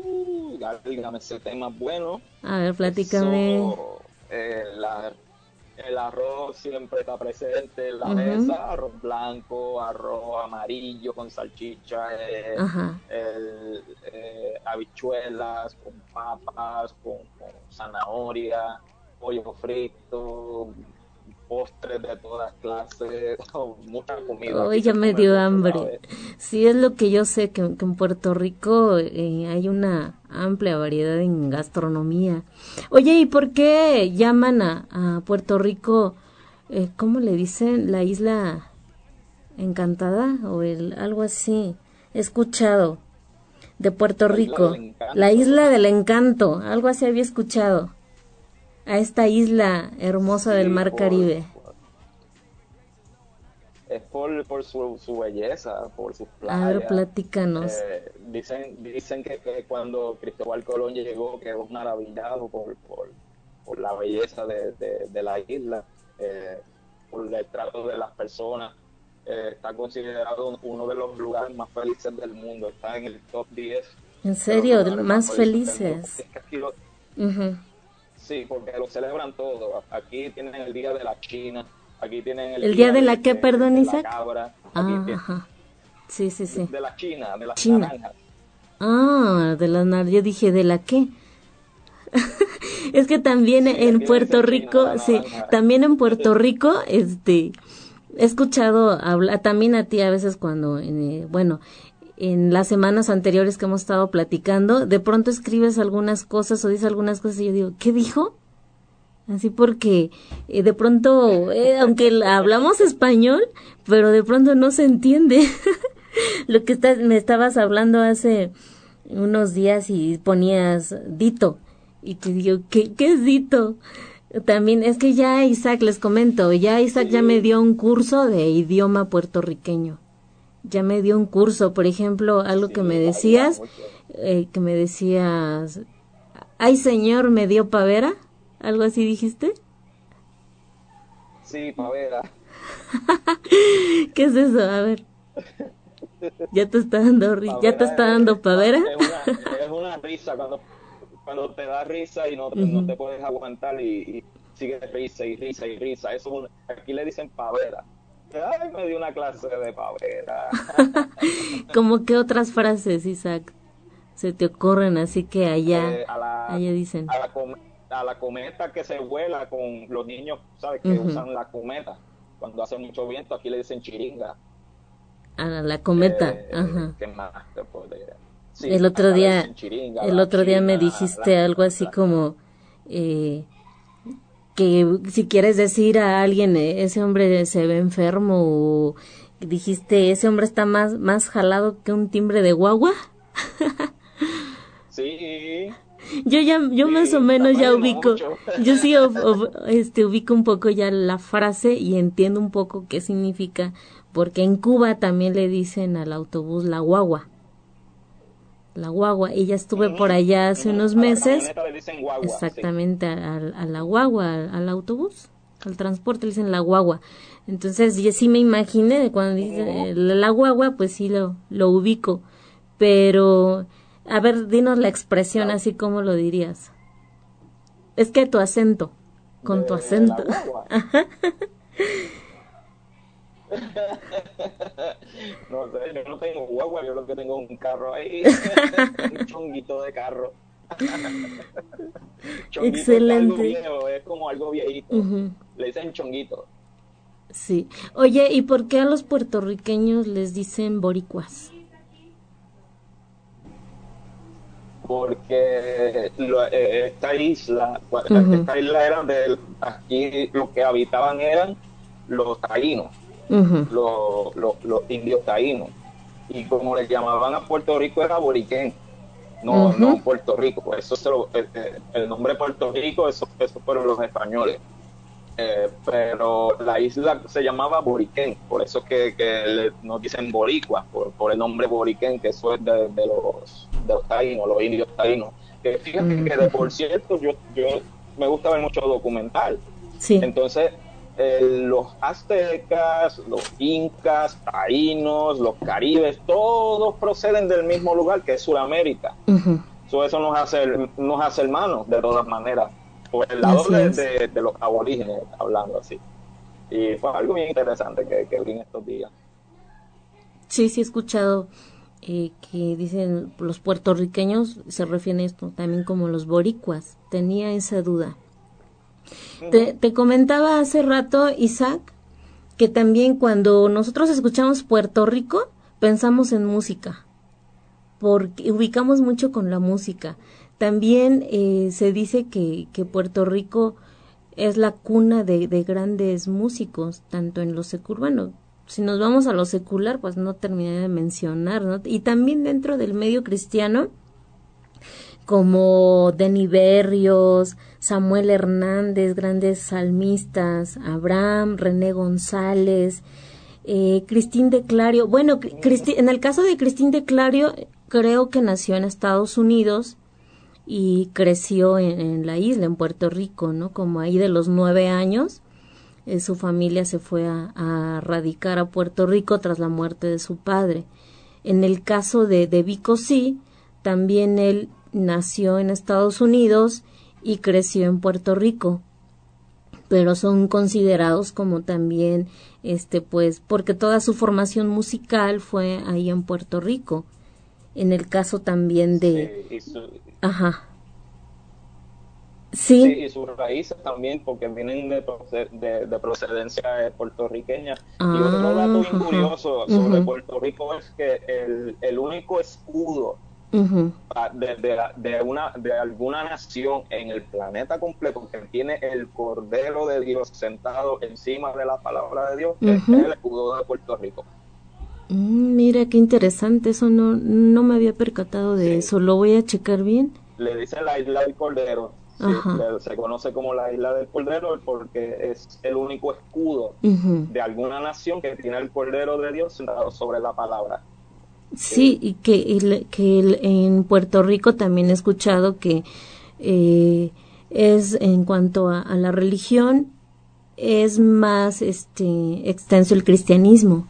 Uh, dígame ese tema bueno. A ver, platícame. Eso, Eh, la, el arroz siempre está presente en la Ujú. mesa, arroz blanco, arroz amarillo con salchicha, eh, Ajá. el, eh, habichuelas con papas, con, con zanahoria, pollo frito, postres de todas clases, mucha comida. Hoy Aquí ya se me come dio mucho, hambre. ¿sabes? Sí, es lo que yo sé, que, que en Puerto Rico eh, hay una amplia variedad en gastronomía. Oye, ¿y por qué llaman a, a Puerto Rico, eh, cómo le dicen, la isla encantada o el algo así? He escuchado de Puerto La isla del Rico, encanto. la isla del encanto, algo así había escuchado. A esta isla hermosa del Sí, Mar por- Caribe. por- es por, por su, su belleza, por sus A ver, playas. platícanos. Eh, dicen dicen que, que cuando Cristóbal Colón llegó quedó maravillado por, por, por la belleza de, de, de la isla, eh, por el trato de las personas. Eh, está considerado uno de los lugares más felices del mundo, está en el top diez En de los serio, de- lugares más felices del mundo. felices. Es que aquí lo- Ujú. sí, porque lo celebran todo. Aquí tienen el día de la China, aquí tienen el, ¿El día de la de, qué, de- perdón, de la Isaac? cabra, aquí Ah, tienen ajá. Sí, sí, sí. de la China, de las China. naranjas. Ah, de la nar, yo dije, ¿de la qué? Es que también Sí, en aquí le Puerto dicen China, Rico, la sí, naranja. también en Puerto Rico, este, he escuchado hablar, también a ti a veces cuando, eh, bueno, en las semanas anteriores que hemos estado platicando, de pronto escribes algunas cosas o dices algunas cosas y yo digo, ¿qué dijo? Así porque eh, de pronto, eh, aunque la- hablamos español, pero de pronto no se entiende lo que estás, me estabas hablando hace unos días y ponías Dito. Y te digo, ¿qué, qué es Dito? También es que ya Isaac, les comento, ya Isaac ya me dio un curso de idioma puertorriqueño. Ya me dio un curso, por ejemplo, algo Sí, que me ayuda decías, mucho. eh, que me decías, ay señor, me dio pavera, algo así dijiste. Sí, pavera. ¿Qué es eso? A ver. Ya te está dando ri- ya te Pavera está es, dando es pavera. una, es una risa cuando, cuando te da risa y no, te- no Ujú. te puedes aguantar y, y sigues risa y risa y risa. Eso es un- aquí le dicen pavera. Ay, me dio una clase de pavera. Como que otras frases, Isaac, se te ocurren, así que allá, Eh, a la, allá dicen. a la com- a la cometa que se vuela con los niños, ¿sabes? Que Ujú. usan la cometa. Cuando hace mucho viento, aquí le dicen chiringa. A la cometa, Eh, ajá. ¿Qué más te podría? Sí, El otro acá le día, dicen chiringa, el la otro día me china, dijiste la- algo así la- como eh, que si quieres decir a alguien, eh, ese hombre se ve enfermo, o dijiste, ese hombre está más, más jalado que un timbre de guagua. Sí, Yo ya, yo sí, más o menos ya aprendimos ubico, mucho. yo sí of- of- este, ubico un poco ya la frase y entiendo un poco qué significa, porque en Cuba también le dicen al autobús la guagua, la guagua, y ya estuve por allá hace Ujú, unos a la meses, camioneta le dicen guagua, sí. exactamente a, a- a la guagua, al, al autobús, al transporte le dicen la guagua. Entonces yo sí me imaginé cuando dice eh, la guagua, pues sí lo, lo ubico, pero a ver, dinos la expresión La- así como lo dirías. Es que tu acento, con tu de acento. la guagua. No sé, yo no tengo guagua, yo lo que tengo es un carro ahí, un chonguito de carro. Chonguito es algo Excelente. viejo, es como algo viejito. Ujú. Le dicen chonguito. Sí. Oye, ¿y por qué a los puertorriqueños les dicen boricuas? Porque lo- eh, esta isla, Ujú. esta isla era de, aquí los que habitaban eran los taínos, Ujú. los, los, los indios taínos, y como les llamaban a Puerto Rico era boriquén, no, Ujú. no Puerto Rico, pues eso se lo, el, el nombre Puerto Rico, eso, eso fueron los españoles. Eh, pero la isla se llamaba Boriquén, por eso es que, que le- nos dicen boricua, por, por el nombre Boriquén, que eso es de, de los, de los taínos, los indios taínos. Que fíjate que de por cierto, yo, yo me gusta ver mucho documental. Sí. Entonces, eh, los aztecas, los incas, taínos, los caribes, todos proceden del mismo lugar que es Sudamérica. Ujú. So, eso nos hace, nos hace hermanos de todas maneras, por el lado de, es. de, de los aborígenes, hablando así. Y fue algo bien interesante que, que vi en estos días. Sí, sí he escuchado eh, que dicen los puertorriqueños, se refieren a esto también como los boricuas. Tenía esa duda. Uh-huh. Te, te comentaba hace rato, Isaac, que también cuando nosotros escuchamos Puerto Rico, pensamos en música, porque ubicamos mucho con la música. También eh, se dice que, que Puerto Rico es la cuna de, de grandes músicos, tanto en lo secular, bueno, si nos vamos a lo secular, pues no terminé de mencionar, ¿no? Y también dentro del medio cristiano, como Denny Berrios, Samuel Hernández, grandes salmistas, Abraham, René González, eh, Cristín de Clario. Bueno, Cristi, en el caso de Cristín de Clario, creo que nació en Estados Unidos y creció en, en la isla, en Puerto Rico, ¿no? Como ahí de los nueve años, eh, su familia se fue a, a radicar a Puerto Rico tras la muerte de su padre. En el caso de, de Vico Sí, también él nació en Estados Unidos y creció en Puerto Rico, pero son considerados como también, este, pues, porque toda su formación musical fue ahí en Puerto Rico. En el caso también de... Sí, y su... Ajá. Sí. Sí, y sus raíces también, porque vienen de, de, de procedencia puertorriqueña. Ah, y otro dato bien ajá. curioso sobre Uh-huh. Puerto Rico es que el, el único escudo Uh-huh. de, de, de, una, de alguna nación en el planeta completo que tiene el Cordero de Dios sentado encima de la palabra de Dios, uh-huh, es el escudo de Puerto Rico. Mm, mira, qué interesante, eso no, no me había percatado de sí. eso, lo voy a checar bien. Le dicen la isla del Cordero, sí, le, se conoce como la isla del Cordero porque es el único escudo uh-huh. de alguna nación que tiene el Cordero de Dios sentado sobre la palabra. Sí, y que, el, que el, en Puerto Rico también he escuchado que eh, es en cuanto a, a la religión es más este extenso el cristianismo.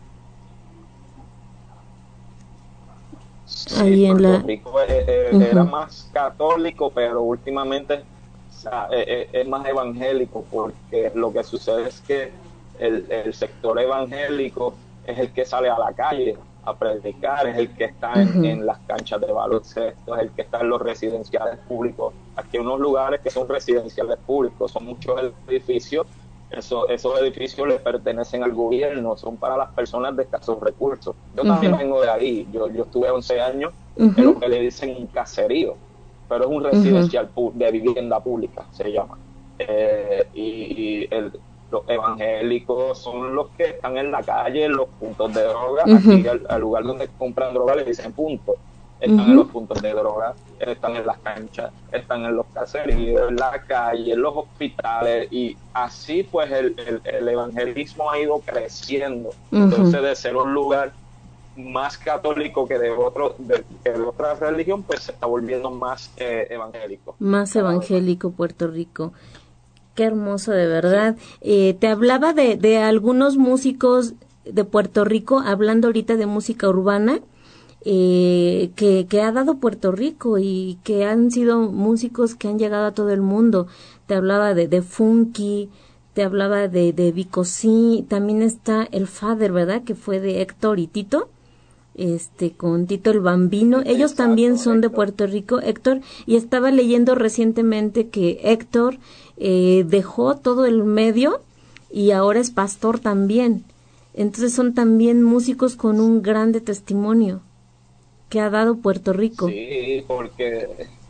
Sí, ahí en Puerto la... Rico eh, eh, uh-huh. era más católico, pero últimamente o sea, eh, eh, es más evangélico, porque lo que sucede es que el, el sector evangélico es el que sale a la calle a predicar, es el que está en, uh-huh. en las canchas de baloncesto, es el que está en los residenciales públicos. Aquí hay unos lugares que son residenciales públicos, son muchos edificios, eso, esos edificios le pertenecen al gobierno, son para las personas de escasos recursos. Yo uh-huh. también vengo de ahí, yo, yo estuve once años uh-huh. en lo que le dicen un caserío, pero es un residencial uh-huh. de vivienda pública, se llama. Eh, y, y el los evangélicos son los que están en la calle, en los puntos de droga, uh-huh. aquí al, al lugar donde compran droga le dicen puntos, están uh-huh. en los puntos de droga, están en las canchas, están en los caseríos, en la calle, en los hospitales, y así pues el, el, el evangelismo ha ido creciendo, uh-huh. entonces de ser un lugar más católico que de otro de, que de otra religión, pues se está volviendo más eh, evangélico. Más evangélico Puerto Rico. Qué hermoso, de verdad. Eh, te hablaba de, de algunos músicos de Puerto Rico, hablando ahorita de música urbana, eh, que, que ha dado Puerto Rico y que han sido músicos que han llegado a todo el mundo. Te hablaba de, de Funky, te hablaba de, de Vico Sí, también está el Father, ¿verdad? Que fue de Héctor y Tito. Este, con Tito el Bambino, ellos Exacto, también son Héctor. De Puerto Rico, Héctor, y estaba leyendo recientemente que Héctor eh, dejó todo el medio y ahora es pastor también, entonces son también músicos con un grande testimonio que ha dado Puerto Rico. Sí, porque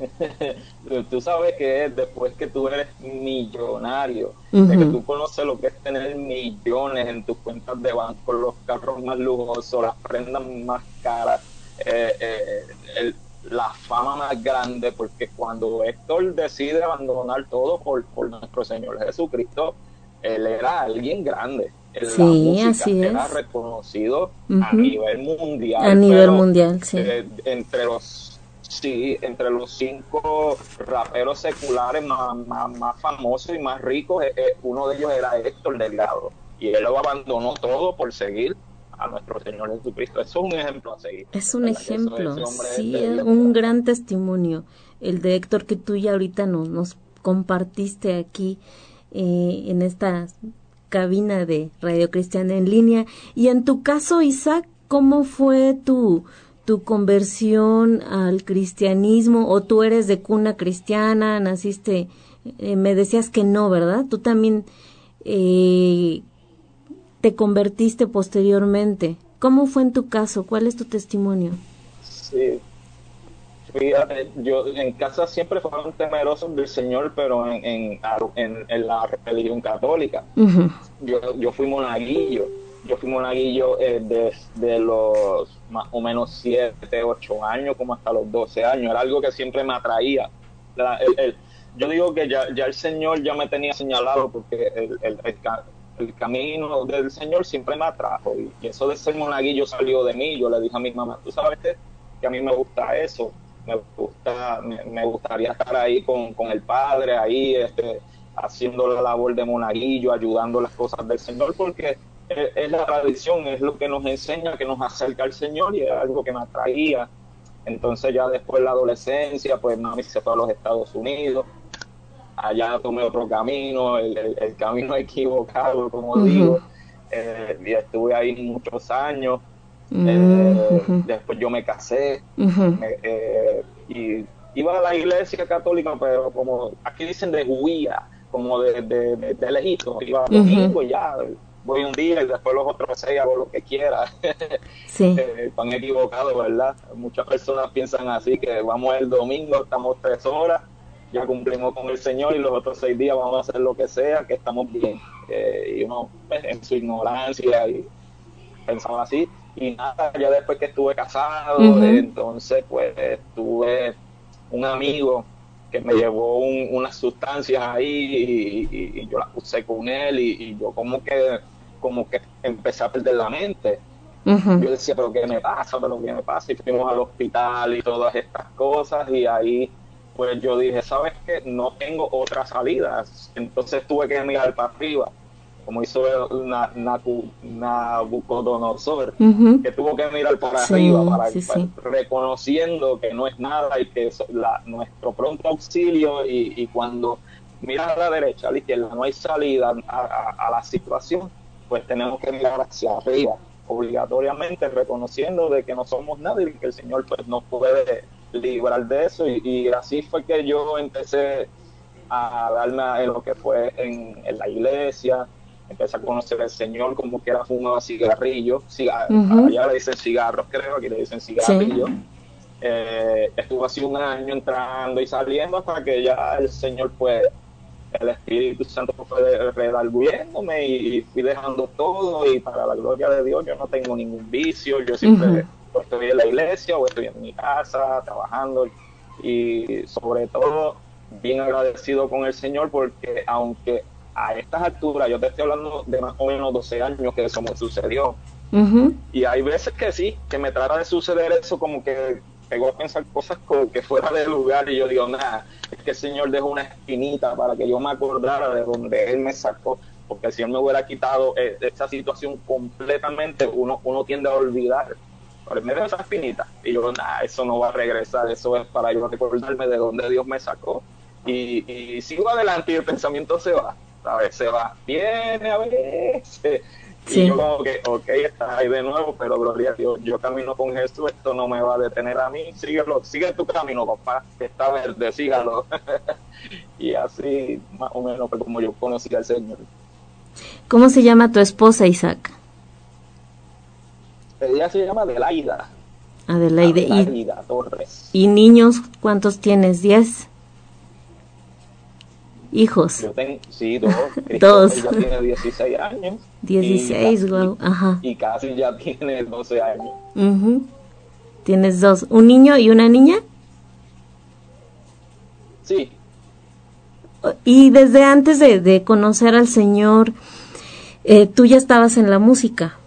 tú sabes que después que tú eres millonario, uh-huh. de que tú conoces lo que es tener millones en tus cuentas de banco, los carros más lujosos, las prendas más caras, eh, eh, el, la fama más grande, porque cuando Héctor decide abandonar todo por, por nuestro Señor Jesucristo, él era alguien grande. En sí, la música así era es. reconocido uh-huh. a nivel mundial. A nivel mundial, sí. Eh, entre los sí, entre los cinco raperos seculares más, más, más famosos y más ricos, eh, eh, uno de ellos era Héctor Delgado. Y él lo abandonó todo por seguir a nuestro Señor Jesucristo. Eso es un ejemplo a seguir. Es un ejemplo, sí, es un gran testimonio. El de Héctor que tú ya ahorita nos, nos compartiste aquí eh, en esta cabina de Radio Cristiana en línea. Y en tu caso, Isaac, ¿cómo fue tu, tu conversión al cristianismo? ¿O tú eres de cuna cristiana, naciste, eh, me decías que no, ¿verdad? Tú también eh, te convertiste posteriormente. ¿Cómo fue en tu caso? ¿Cuál es tu testimonio? Sí, fíjate, yo en casa siempre fueron temerosos del Señor, pero en, en, en, en la religión católica. Uh-huh. Yo, yo fui monaguillo, yo fui monaguillo eh, desde los más o menos siete, ocho años, como hasta los doce años. Era algo que siempre me atraía. La, el, el, yo digo que ya, ya el Señor ya me tenía señalado, porque el, el, el, el camino del Señor siempre me atrajo, y, y eso de ser monaguillo salió de mí. Yo le dije a mi mamá, tú sabes que, que a mí me gusta eso, me gusta, me, me gustaría estar ahí con, con el Padre, ahí este, haciendo la labor de monaguillo, ayudando las cosas del Señor, porque es, es la tradición, es lo que nos enseña, que nos acerca al Señor, y es algo que me atraía. Entonces ya después de la adolescencia, pues mami se fue a los Estados Unidos, allá tomé otro camino, el, el, el camino equivocado, como uh-huh. digo, eh, y estuve ahí muchos años. Uh-huh. Eh, después yo me casé, uh-huh. me, eh, y iba a la iglesia católica, pero como aquí dicen de huía, como de, de, de, de lejito, iba uh-huh. domingo y ya, voy un día y después los otros seis hago lo que quiera. Sí. eh, están equivocados, ¿verdad? Muchas personas piensan así, que vamos el domingo, estamos tres horas, ya cumplimos con el Señor, y los otros seis días vamos a hacer lo que sea, que estamos bien. Eh, y uno pues, en su ignorancia y pensaba así. Y nada, ya después que estuve casado, uh-huh. entonces pues tuve un amigo que me llevó un, unas sustancias ahí, y, y, y yo las usé con él, y, y yo como que como que empecé a perder la mente. Uh-huh. Yo decía, pero ¿qué me pasa? ¿Pero qué me pasa? Y fuimos al hospital y todas estas cosas, y ahí pues yo dije, ¿sabes qué? No tengo otra salida. Entonces tuve que mirar para arriba, como hizo Nabucodonosor, uh-huh. que tuvo que mirar para sí, arriba, para, sí, para sí. reconociendo que no es nada, y que la, nuestro pronto auxilio, y, y cuando miras a la derecha, a la izquierda, no hay salida a, a, a la situación, pues tenemos que mirar hacia arriba, obligatoriamente, reconociendo de que no somos nada, y que el Señor pues nos puede librar de eso. Y, y así fue que yo empecé a darme en lo que fue en, en la iglesia. Empecé a conocer al Señor, como que era fumaba cigarrillos, cigar- uh-huh. allá le dicen cigarros, creo, aquí le dicen cigarrillos. Sí. Eh, estuve así un año entrando y saliendo, hasta que ya el Señor, pues, el Espíritu Santo fue redarguyéndome, y, y fui dejando todo, y para la gloria de Dios yo no tengo ningún vicio. Yo siempre uh-huh. estoy en la iglesia, o estoy en mi casa trabajando, y sobre todo bien agradecido con el Señor, porque aunque a estas alturas, yo te estoy hablando de más o menos doce años que eso me sucedió, uh-huh. y hay veces que sí, que me trata de suceder eso, como que pegó a pensar cosas como que fuera de lugar, y yo digo, nada, es que el Señor dejó una espinita para que yo me acordara de donde Él me sacó, porque si Él me hubiera quitado eh, esa situación completamente, uno, uno tiende a olvidar, pero Él me dejó esa espinita, y yo, nada, eso no va a regresar, eso es para yo recordarme de donde Dios me sacó, y, y sigo adelante, y el pensamiento se va, a veces se va, viene a veces, sí. y yo como que, ok, estás ahí de nuevo, pero gloria a Dios, yo camino con Jesús, esto no me va a detener a mí, síguelo, sigue tu camino, papá, que está verde, sígalo. Y así, más o menos, fue como yo conocí al Señor. ¿Cómo se llama tu esposa, Isaac? Ella se llama Adelaida. Adelaide. Adelaida y, Torres. ¿Y niños cuántos tienes? ¿Diez? Hijos. Yo tengo, sí, dos. Dos. Ella tiene dieciséis años. dieciséis, wow, ajá. Y casi ya tiene doce años. Uh-huh. Tienes dos, un niño y una niña. Sí. Y desde antes de, de conocer al Señor, eh, ¿tú ya estabas en la música?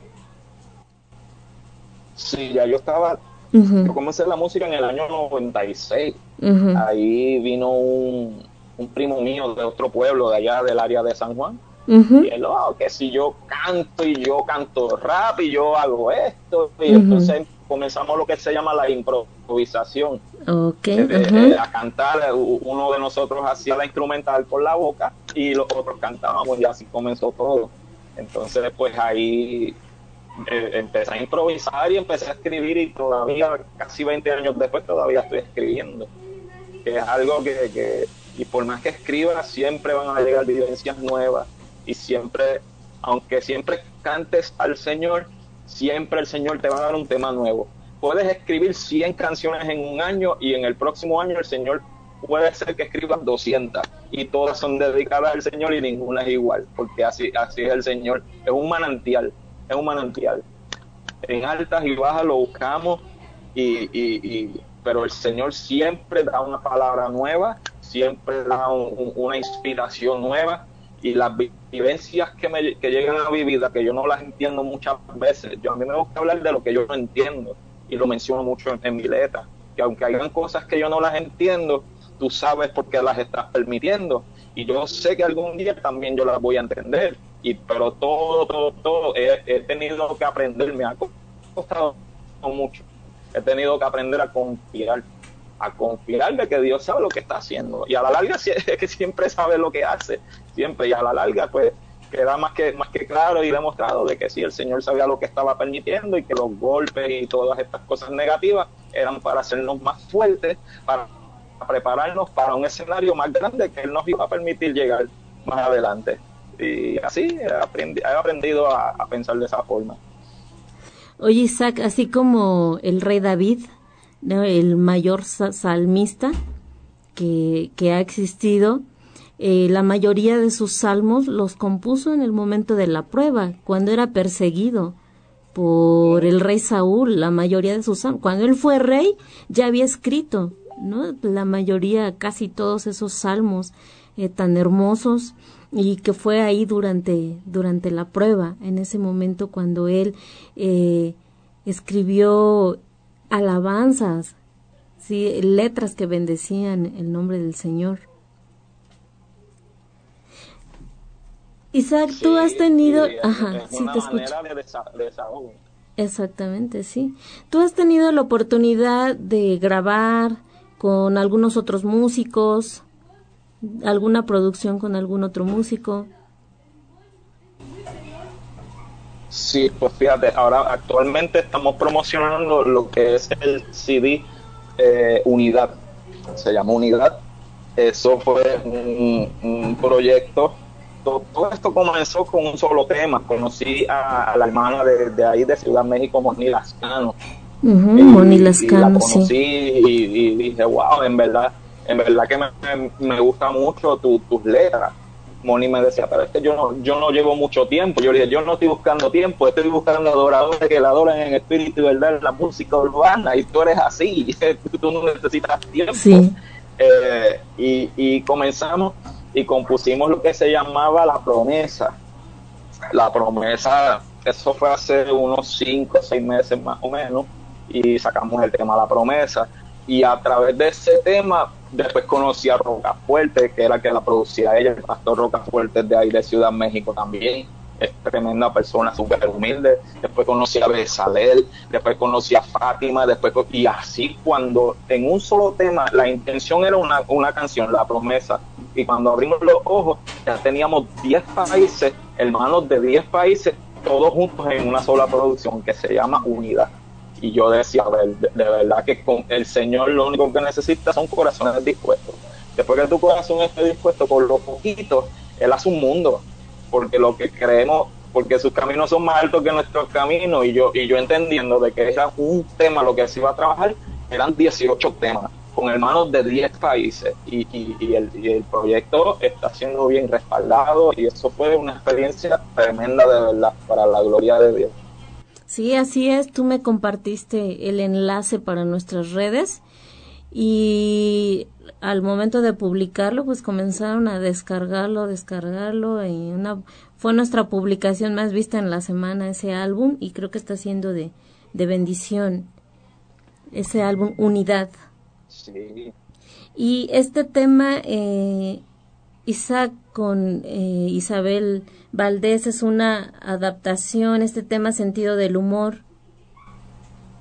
Sí, ya yo estaba, uh-huh. yo comencé la música en el año noventa y seis. Uh-huh. Ahí vino un, un primo mío de otro pueblo de allá del área de San Juan. Uh-huh. Y él, oh, que si yo canto, y yo canto rap, y yo hago esto, y uh-huh. entonces comenzamos lo que se llama la impro improvisación. Okay, eh, uh-huh. eh, a cantar, uno de nosotros hacía la instrumental con la boca y los otros cantábamos, y así comenzó todo. Entonces pues ahí eh, empecé a improvisar y empecé a escribir, y todavía casi veinte años después todavía estoy escribiendo, que es algo que, que y por más que escriba siempre van a llegar vivencias nuevas, y siempre, aunque siempre cantes al Señor, siempre el Señor te va a dar un tema nuevo. Puedes escribir cien canciones en un año, y en el próximo año el Señor puede ser que escribas doscientas, y todas son dedicadas al Señor y ninguna es igual, porque así, así es el Señor. Es un manantial, es un manantial. En altas y bajas lo buscamos, y, y, y, pero el Señor siempre da una palabra nueva, siempre da un, un, una inspiración nueva, y las vivencias que, me, que llegan a mi vida, que yo no las entiendo muchas veces, yo a mí me gusta hablar de lo que yo no entiendo, y lo menciono mucho en, en mi letra, que aunque hayan cosas que yo no las entiendo, tú sabes por qué las estás permitiendo, y yo sé que algún día también yo las voy a entender, y pero todo, todo, todo, he, he tenido que aprender, me ha costado mucho, he tenido que aprender a confiar, a confiar de que Dios sabe lo que está haciendo, y a la larga es que siempre sabe lo que hace, siempre, y a la larga pues queda más que más que claro y demostrado de que sí, el Señor sabía lo que estaba permitiendo, y que los golpes y todas estas cosas negativas eran para hacernos más fuertes, para prepararnos para un escenario más grande que Él nos iba a permitir llegar más adelante. Y así he, aprendi- he aprendido a, a pensar de esa forma. Oye, Isaac, así como el rey David, ¿no?, el mayor salmista que, que ha existido, eh, la mayoría de sus salmos los compuso en el momento de la prueba, cuando era perseguido por el rey Saúl. La mayoría de sus salmos, cuando él fue rey, ya había escrito, ¿no?, la mayoría, casi todos esos salmos eh, tan hermosos, y que fue ahí durante durante la prueba, en ese momento cuando él eh, escribió alabanzas, sí, letras que bendecían el nombre del Señor. Isaac, sí, tú has tenido, sí, ajá, es sí una te escucho. Manera de desa- de desahogo. Exactamente, sí. ¿Tú has tenido la oportunidad de grabar con algunos otros músicos, alguna producción con algún otro músico? Sí, pues fíjate, ahora actualmente estamos promocionando lo que es el C D eh, Unidad, se llama Unidad. Eso fue un, un proyecto, todo, todo esto comenzó con un solo tema. Conocí a, a la hermana de, de ahí de Ciudad México, Moni Lascano. Uh-huh, y, Moni y la Lascano, conocí, sí. y, y dije, wow, en verdad, en verdad que me, me, me gusta mucho tu, tus letras. Moni me decía, pero es que yo no, yo no llevo mucho tiempo. Yo le dije, yo no estoy buscando tiempo, estoy buscando adoradores que la adoren en espíritu y verdad en la música urbana, y tú eres así, tú no necesitas tiempo. Sí. Eh, y, y comenzamos y compusimos lo que se llamaba La Promesa. La Promesa, eso fue hace unos cinco o seis meses más o menos, y sacamos el tema La Promesa, y a través de ese tema después conocí a Rocafuerte, que era que la producía ella, el pastor Rocafuerte de ahí de Ciudad México también, es tremenda persona, súper humilde. Después conocí a Besalel, después conocí a Fátima, después y así, cuando en un solo tema la intención era una, una canción, La Promesa, y cuando abrimos los ojos ya teníamos diez países, hermanos de diez países, todos juntos en una sola producción que se llama Unidad. Y yo decía, de, de, de verdad que con el Señor lo único que necesita son corazones dispuestos. Después que tu corazón esté dispuesto, por lo poquito, Él hace un mundo, porque lo que creemos, porque sus caminos son más altos que nuestros caminos, y yo y yo entendiendo de que era un tema lo que se iba a trabajar, eran dieciocho temas, con hermanos de diez países, y, y, y, el, y el proyecto está siendo bien respaldado, y eso fue una experiencia tremenda de verdad, para la gloria de Dios. Sí, así es, tú me compartiste el enlace para nuestras redes, y al momento de publicarlo, pues comenzaron a descargarlo, descargarlo, y una fue nuestra publicación más vista en la semana, ese álbum, y creo que está siendo de, de bendición, ese álbum Unidad. Sí. Y este tema, eh, Isaac, con eh, Isabel Valdés, es una adaptación, este tema Sentido del Humor.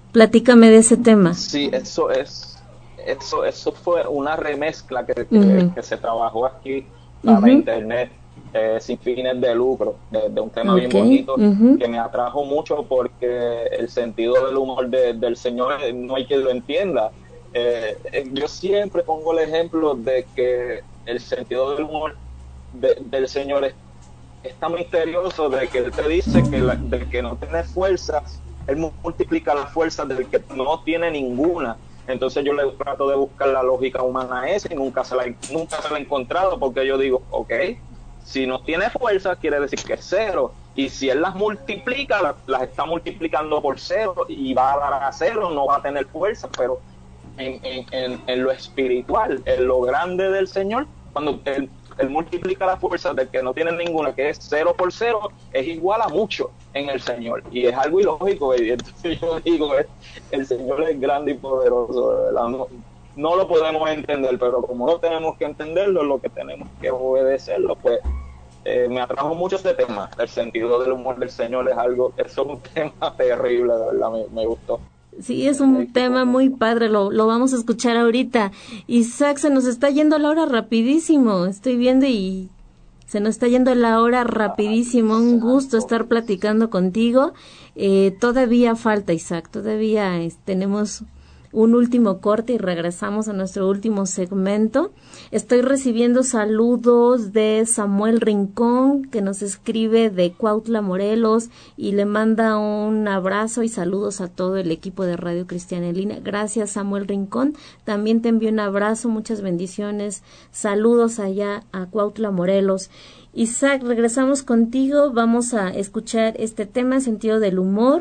Platícame de ese tema. Sí, eso es, eso, eso fue una remezcla que, que, Uh-huh. que se trabajó aquí para Uh-huh. internet, eh, sin fines de lucro, de, de un tema Okay. bien bonito, Uh-huh. que me atrajo mucho porque el sentido del humor de, del Señor no hay quien lo entienda. Eh, eh, yo siempre pongo el ejemplo de que el sentido del humor de, del Señor es, es tan misterioso, de que Él te dice que la, del que no tiene fuerzas, Él multiplica las fuerzas del que no tiene ninguna. Entonces yo le trato de buscar la lógica humana a esa y nunca se la, nunca se la he encontrado, porque yo digo, ok, si no tiene fuerza quiere decir que es cero, y si Él las multiplica, las, las está multiplicando por cero y va a dar a cero, no va a tener fuerza. Pero en, en, en, en lo espiritual, en lo grande del Señor, cuando Él, él multiplica las fuerzas del que no tiene ninguna, que es cero por cero, es igual a mucho en el Señor, y es algo ilógico. Y entonces yo digo, el Señor es grande y poderoso, de verdad. No, no lo podemos entender, pero como no tenemos que entenderlo, lo que tenemos que obedecerlo. Pues eh, me atrajo mucho este tema. El sentido del humor del Señor es algo, eso es un tema terrible, de verdad, me, me gustó. Sí, es un tema muy padre, lo, lo vamos a escuchar ahorita. Isaac, se nos está yendo la hora rapidísimo, estoy viendo y se nos está yendo la hora rapidísimo. Un gusto estar platicando contigo. Eh, todavía falta, Isaac, todavía es, tenemos un último corte y regresamos a nuestro último segmento. Estoy recibiendo saludos de Samuel Rincón, que nos escribe de Cuautla, Morelos, y le manda un abrazo y saludos a todo el equipo de Radio Cristiana en Línea. Gracias, Samuel Rincón. También te envío un abrazo, muchas bendiciones. Saludos allá a Cuautla, Morelos. Isaac, regresamos contigo. Vamos a escuchar este tema, Sentido del Humor,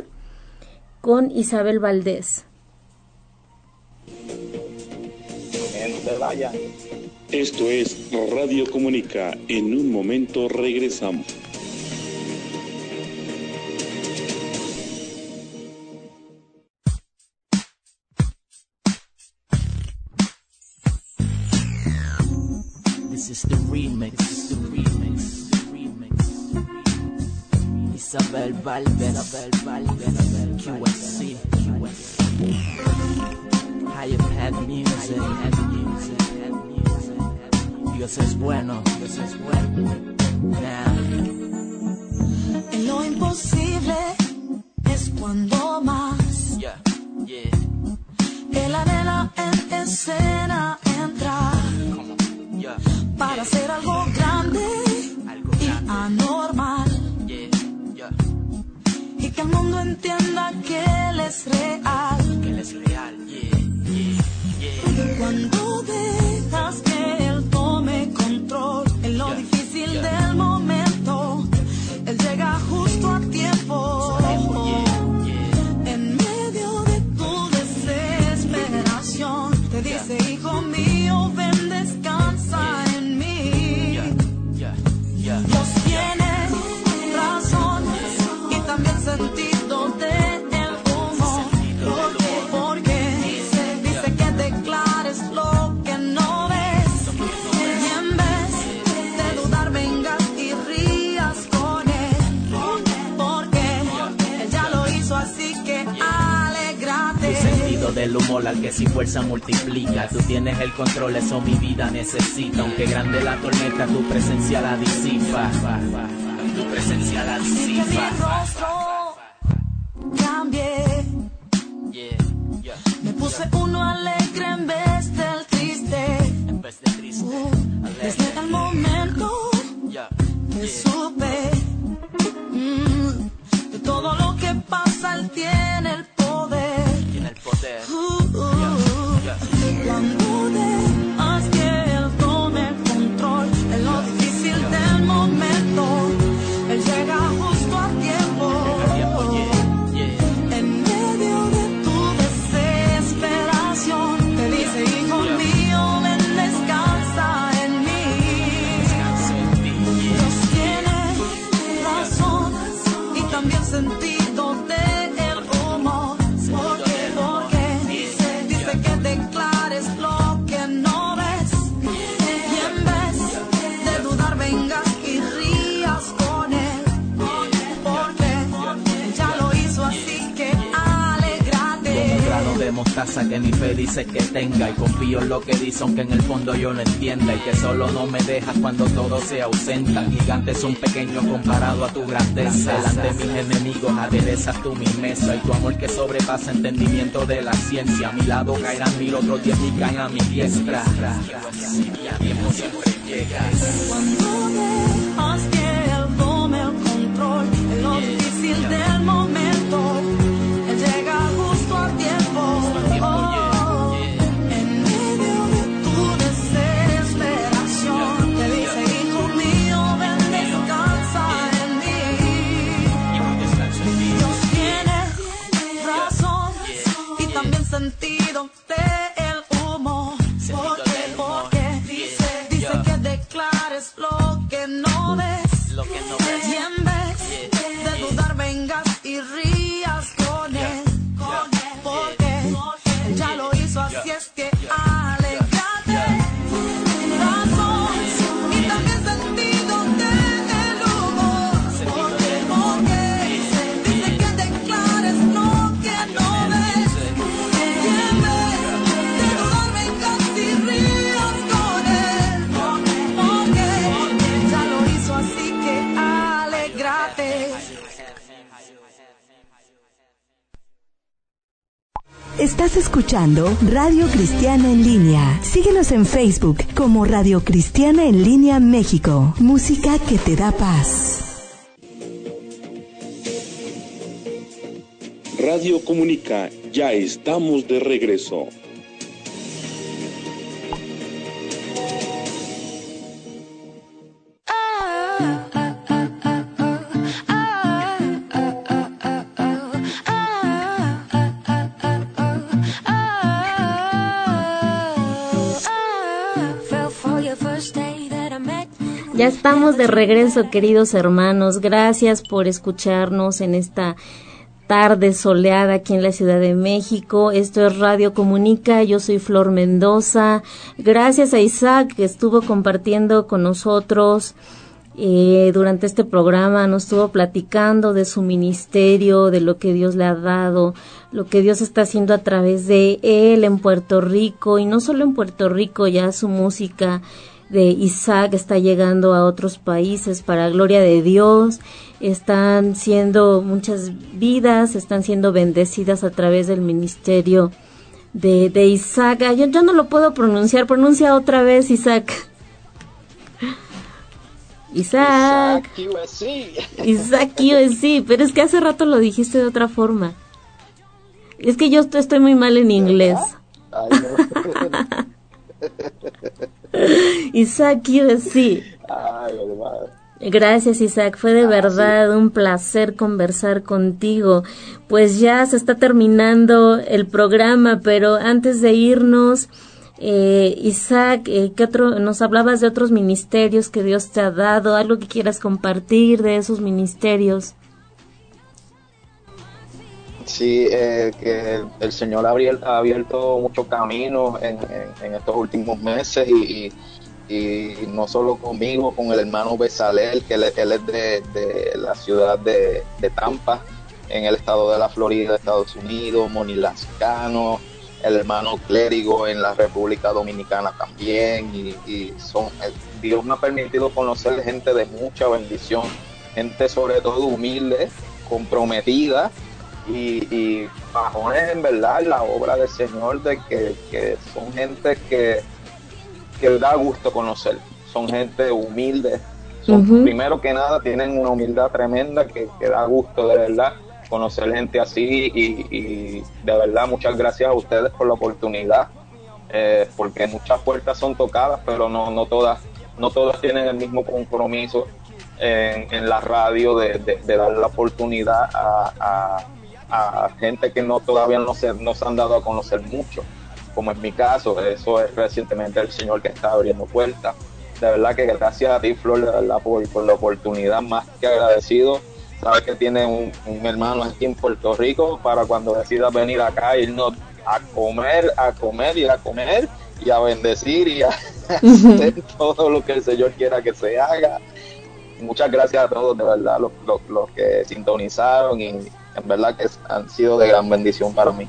con Isabel Valdés. Vaya. Esto es Radio Comunica. En un momento regresamos. This is the remix, the remix, the remix. Isabel Valdés, Isabel Valdés, Q S C, Q S C. I have had music, had music, had music. Dios es bueno, Dios es bueno. Now. En lo imposible es cuando más Yeah, yeah. el anhelo en escena entra. Come on. Yeah, para yeah. hacer algo grande, Algo y grande. anormal, Yeah, yeah. y que el mundo entienda que Él es real. Que Él es real. Yeah, yeah, yeah. Cuando dejas que Él tome control en lo Yeah, difícil yeah. del momento, Él llega justo a tiempo. Yeah, yeah. En medio de tu desesperación, te dice, Yeah. hijo mío, ven, descansa Yeah. en mí. Yeah, yeah, yeah. Dios tiene razón y también sentido del humor. ¿Por qué? Porque dice, dice que declares lo que no ves. Y en vez de dudar, vengas y rías con Él. Porque Él ya lo hizo, así que alégrate. Tu sentido del humor al que sin fuerza multiplica. Tú tienes el control, eso mi vida necesita. Aunque grande la tormenta, tu presencia la disipa. Tu presencia la Y que mi disipa. rostro cambie. Yeah, yeah. Me puse uno alegre en vez del triste. En vez de triste, Uh, desde alegre. el momento Yeah, que yeah. supe mm, de todo lo que pasa, Él tiene el poder. Tiene el poder. Uh, uh, Yeah, yeah. Cuando dejas que Él tome el control en lo difícil del momento, Él llega justo a tiempo. A tiempo, yeah, yeah. En medio de tu desesperación, te dice, hijo mío, ven, taza que mi fe dice que tenga, y confío en lo que dice aunque en el fondo yo no entienda, y que solo no me dejas cuando todo se ausenta. Gigantes son pequeños comparado a tu grandeza. Delante de mis enemigos aderezas tú mi mesa, y tu amor que sobrepasa entendimiento de la ciencia. A mi lado caerán mil, otros diez mil caen a mi diestra. Y a tiempo siempre llegas. Cuando dejas que él tome el control en lo difícil del momento, él llega justo a tiempo. Oh, en medio de tu desesperación, te dice, hijo mío, ven, descansa en mí. Dios tiene razón y también sentido del humo. Porque, porque dice, dice que declares lo que no ves, Lo que no ves. y en vez de dudar vengas y rías con él, porque él ya lo hizo, así es que alégrate. Razón y también sentido del humo, porque, porque dice que declares lo que no ves, y en vez de dudar vengas y rías con él, porque ya lo hizo, así que alégrate. Estás escuchando Radio Cristiana en Línea. Síguenos en Facebook como Radio Cristiana en Línea México. Música que te da paz. Radio Comunica, ya estamos de regreso. Ya estamos de regreso, queridos hermanos. Gracias por escucharnos en esta tarde soleada aquí en la Ciudad de México. Esto es Radio Comunica, yo soy Flor Mendoza. Gracias a Isaac que estuvo compartiendo con nosotros eh, durante este programa, nos estuvo platicando de su ministerio, de lo que Dios le ha dado, lo que Dios está haciendo a través de él en Puerto Rico, y no solo en Puerto Rico, ya su música de Isaac está llegando a otros países para gloria de Dios. Están siendo muchas vidas, están siendo bendecidas a través del ministerio de, de Isaac. Yo, yo no lo puedo pronunciar, pronuncia otra vez, Isaac. Isaac. Isaac U S C. Isaac U S C, pero es que hace rato lo dijiste de otra forma. Es que yo estoy muy mal en inglés. Ay, no. Isaac U S C. Ay, hermano. Gracias, Isaac, fue de Ah, verdad sí. un placer conversar contigo. Pues ya se está terminando el programa, pero antes de irnos, eh, Isaac, eh, ¿qué otro? Nos hablabas de otros ministerios que Dios te ha dado, algo que quieras compartir de esos ministerios. Sí, eh, que el, el Señor ha abierto, ha abierto muchos caminos en, en, en estos últimos meses, y, y, y no solo conmigo, con el hermano Besalel, que él, él es de, de la ciudad de, de Tampa, en el estado de la Florida, Estados Unidos, Moni Lascano, el hermano Clérigo en la República Dominicana también, y, y son, Dios me ha permitido conocer gente de mucha bendición, gente sobre todo humilde, comprometida, y, y bajones en verdad la obra del Señor, de que, que son gente que, que da gusto conocer, son gente humilde, son, uh-huh. primero que nada tienen una humildad tremenda que, que da gusto de verdad conocer gente así, y, y de verdad muchas gracias a ustedes por la oportunidad, eh, porque muchas puertas son tocadas, pero no, no todas no todas tienen el mismo compromiso en, en la radio de, de, de dar la oportunidad a, a a gente que no todavía no se, no se han dado a conocer mucho, como en mi caso. Eso es recientemente el Señor que está abriendo puertas. De verdad que gracias a ti, Flor, de verdad por, por la oportunidad, más que agradecido. Sabes que tienes un, un hermano aquí en Puerto Rico para cuando decidas venir acá, irnos a comer, a comer y a comer y a bendecir y a hacer todo lo que el Señor quiera que se haga. Muchas gracias a todos, de verdad, los, los, los que sintonizaron, y en verdad que han sido de gran bendición para mí.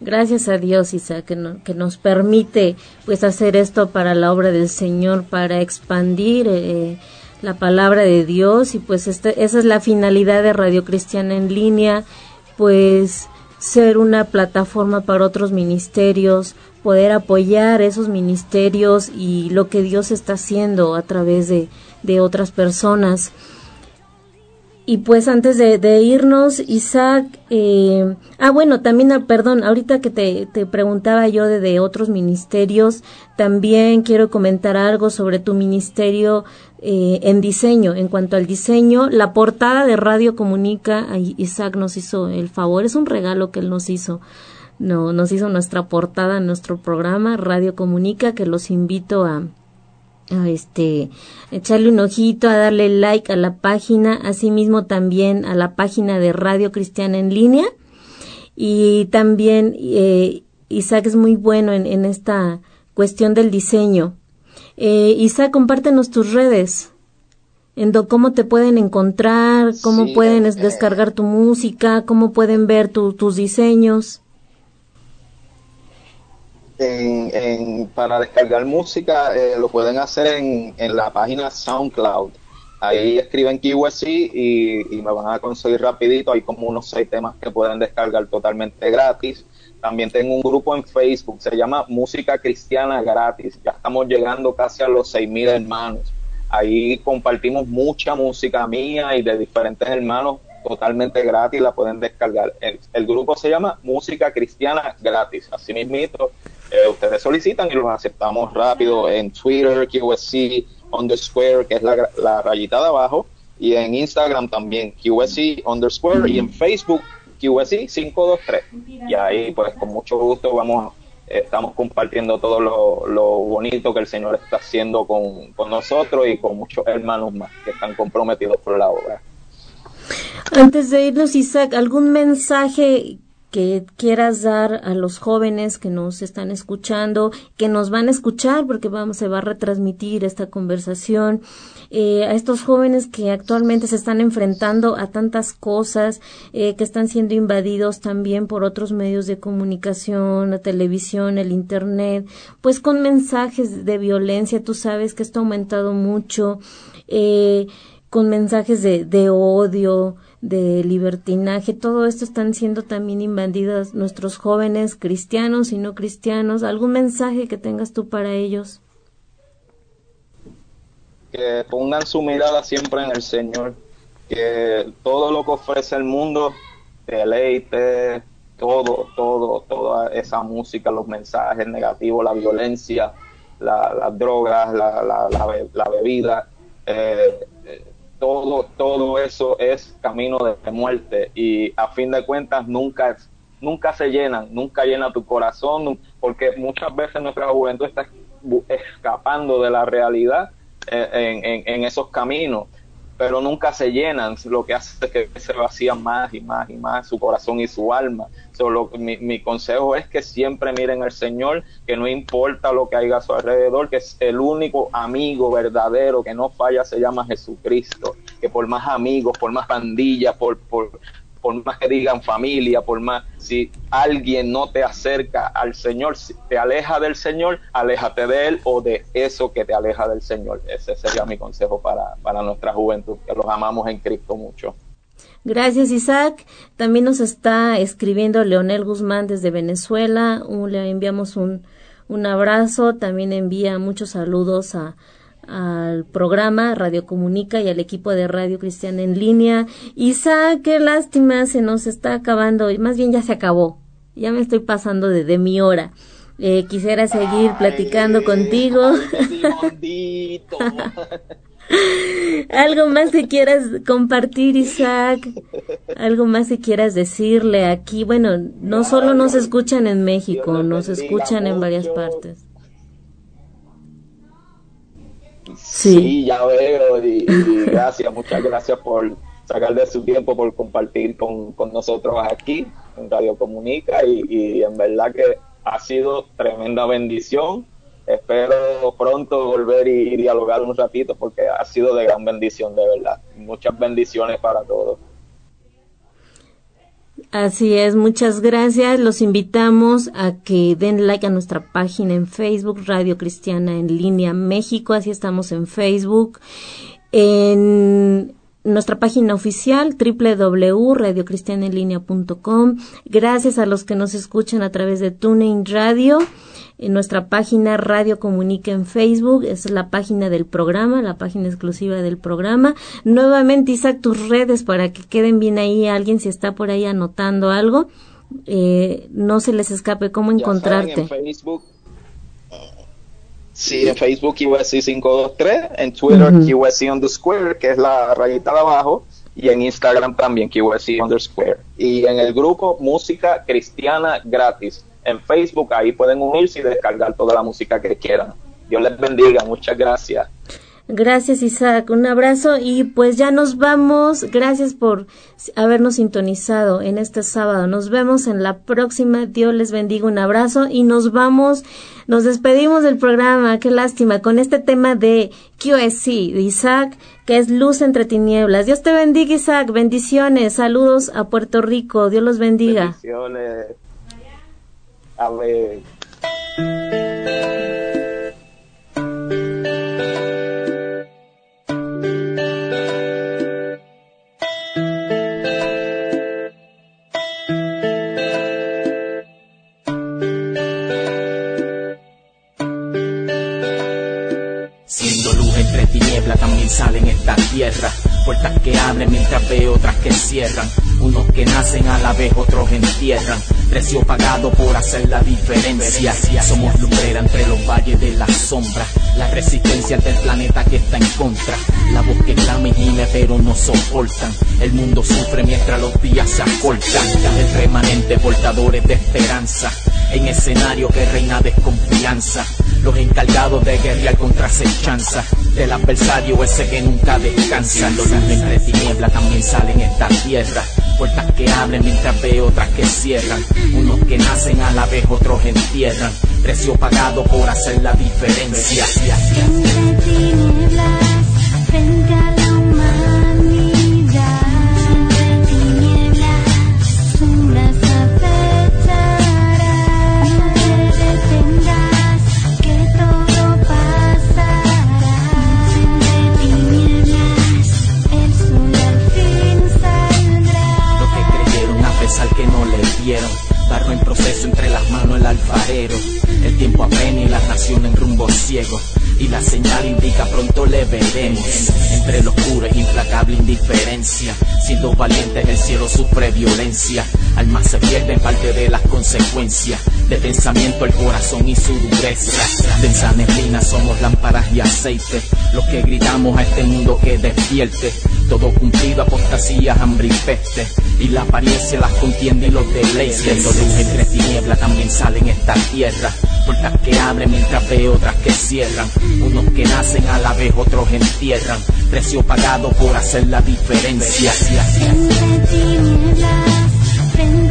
Gracias a Dios, Isaac, que, no, que nos permite pues hacer esto para la obra del Señor, para expandir eh, la palabra de Dios, y pues este, esa es la finalidad de Radio Cristiana en Línea, pues ser una plataforma para otros ministerios, poder apoyar esos ministerios y lo que Dios está haciendo a través de, de otras personas. Y pues antes de, de irnos, Isaac, eh, ah bueno, también, perdón, ahorita que te, te preguntaba yo de, de otros ministerios, también quiero comentar algo sobre tu ministerio eh, en diseño. En cuanto al diseño, la portada de Radio Comunica, Isaac nos hizo el favor, es un regalo que él nos hizo, no, nos hizo nuestra portada en nuestro programa Radio Comunica, que los invito a a este echarle un ojito, a darle like a la página, asimismo también a la página de Radio Cristiana en Línea. Y también eh, Isaac es muy bueno en, en esta cuestión del diseño. eh, Isaac, compártenos tus redes, en do, cómo te pueden encontrar, cómo sí, pueden eh, descargar tu música, cómo pueden ver tu, tus diseños. En, en, para descargar música eh, lo pueden hacer en, en la página SoundCloud. Ahí escriben Q S C y, y me van a conseguir rapidito. Hay como unos seis temas que pueden descargar totalmente gratis. También tengo un grupo en Facebook, se llama Música Cristiana Gratis. Ya estamos llegando casi a los seis mil hermanos. Ahí compartimos mucha música mía y de diferentes hermanos totalmente gratis, la pueden descargar. El, el grupo se llama Música Cristiana Gratis. Así mismito, eh, ustedes solicitan y los aceptamos rápido en Twitter, Q S C underscore, que es la, la rayita de abajo, y en Instagram también, Q S C underscore, y en Facebook, Q S C quinientos veintitrés. Y ahí, pues, con mucho gusto vamos, eh, estamos compartiendo todo lo, lo bonito que el Señor está haciendo con, con nosotros y con muchos hermanos más que están comprometidos por la obra. Antes de irnos, Isaac, ¿algún mensaje que quieras dar a los jóvenes que nos están escuchando, que nos van a escuchar, porque vamos, se va a retransmitir esta conversación, eh, a estos jóvenes que actualmente se están enfrentando a tantas cosas, eh, que están siendo invadidos también por otros medios de comunicación, la televisión, el internet, pues con mensajes de violencia? Tú sabes que esto ha aumentado mucho, eh, con mensajes de, de odio, de libertinaje. Todo esto están siendo también invadidos nuestros jóvenes cristianos y no cristianos. ¿Algún mensaje que tengas tú para ellos? Que pongan su mirada siempre en el Señor, que todo lo que ofrece el mundo, deleite, todo, todo, toda esa música, los mensajes negativos, la violencia, la, las drogas, la, la, la, la bebida, eh, todo todo eso es camino de muerte, y a fin de cuentas nunca nunca se llenan, nunca llena tu corazón, porque muchas veces nuestra juventud está escapando de la realidad en, en, en esos caminos, pero nunca se llenan, lo que hace es que se vacían más y más y más su corazón y su alma. Solo mi, mi consejo es que siempre miren al Señor, que no importa lo que haya a su alrededor, que es el único amigo verdadero que no falla, se llama Jesucristo. Que por más amigos, por más pandillas, por, por, por más que digan familia, por más, si alguien no te acerca al Señor, si te aleja del Señor, aléjate de él o de eso que te aleja del Señor. Ese sería mi consejo para, para nuestra juventud, que los amamos en Cristo mucho. Gracias, Isaac. También nos está escribiendo Leonel Guzmán desde Venezuela. Un, le enviamos un, un abrazo. También envía muchos saludos a al programa Radio Comunica y al equipo de Radio Cristiana en Línea. Isaac, qué lástima, se nos está acabando, más bien ya se acabó, ya me estoy pasando de, de mi hora. Eh, quisiera seguir ay, platicando contigo. Ay, algo más que quieras compartir, Isaac, algo más que quieras decirle aquí. Bueno, no solo nos escuchan en México, nos escuchan en varias partes. Sí. sí, ya veo, y, y gracias, muchas gracias por sacar de su tiempo, por compartir con, con nosotros aquí en Radio Comunica, y, y en verdad que ha sido tremenda bendición. Espero pronto volver y, y dialogar un ratito, porque ha sido de gran bendición, de verdad. Muchas bendiciones para todos. Así es, muchas gracias. Los invitamos a que den like a nuestra página en Facebook, Radio Cristiana en Línea México, así estamos en Facebook. En nuestra página oficial, doble u doble u doble u punto radio cristiana en línea punto com. Gracias a los que nos escuchan a través de TuneIn Radio. En nuestra página Radio Comunica en Facebook, es la página del programa, la página exclusiva del programa. Nuevamente, Isaac, tus redes para que queden bien ahí, alguien si está por ahí anotando algo, eh, no se les escape cómo encontrarte. Ya saben, en Facebook, sí, en Facebook Q S C cinco dos tres, en Twitter uh-huh. Q S C underscore, que es la rayita de abajo, y en Instagram también Q S C underscore. Y en el grupo Música Cristiana Gratis. En Facebook, ahí pueden unirse y descargar toda la música que quieran. Dios les bendiga, muchas gracias. Gracias, Isaac, un abrazo y pues ya nos vamos. Gracias por habernos sintonizado en este sábado. Nos vemos en la próxima. Dios les bendiga, un abrazo y nos vamos, nos despedimos del programa. Qué lástima con este tema de Q S C de Isaac, que es Luz entre Tinieblas. Dios te bendiga, Isaac, bendiciones, saludos a Puerto Rico, Dios los bendiga. Bendiciones. Amén. Siendo luz entre tinieblas también salen esta tierra. Puertas que abren mientras veo otras que cierran. Unos que nacen a la vez, otros entierran. Precio pagado por hacer la diferencia. Somos lumbrera entre los valles de la sombra. La resistencia del planeta que está en contra. La voz que clama y gime pero no soportan. El mundo sufre mientras los días se acortan. El remanente portadores de esperanza. En escenario que reina desconfianza. Los encargados de guerrear contra acechanza. Del adversario ese que nunca descansa. Los luz entre tinieblas también salen esta tierra. Puertas que abren mientras veo otras que cierran. Unos que nacen a la vez, otros entierran. Precio pagado por hacer la diferencia. Entre tinieblas, frente a la humanidad. Entre tinieblas, sombras afectarán. No te detengas, que todo pasará. Entre tinieblas, el sol al fin saldrá. Los que creyeron a pesar que no le dieron. Barro en proceso entre las manos el alfarero. El tiempo apremia y las naciones en rumbo ciego. Y la señal indica pronto le veremos. Entre los oscuro es implacable indiferencia. Siendo valientes el cielo sufre violencia. Almas se pierden parte de las consecuencias. De pensamiento el corazón y su dureza. Densa neblina somos lámparas y aceite. Los que gritamos a este mundo que despierte. Todo cumplido, apostasías, hambre y peste. Y la apariencia las contiende y los deleites. Siendo luz entre tinieblas también salen esta tierra. Puertas que abren mientras veo otras que cierran. Unos que nacen a la vez, otros entierran. Precio pagado por hacer la diferencia. Entre tinieblas, frente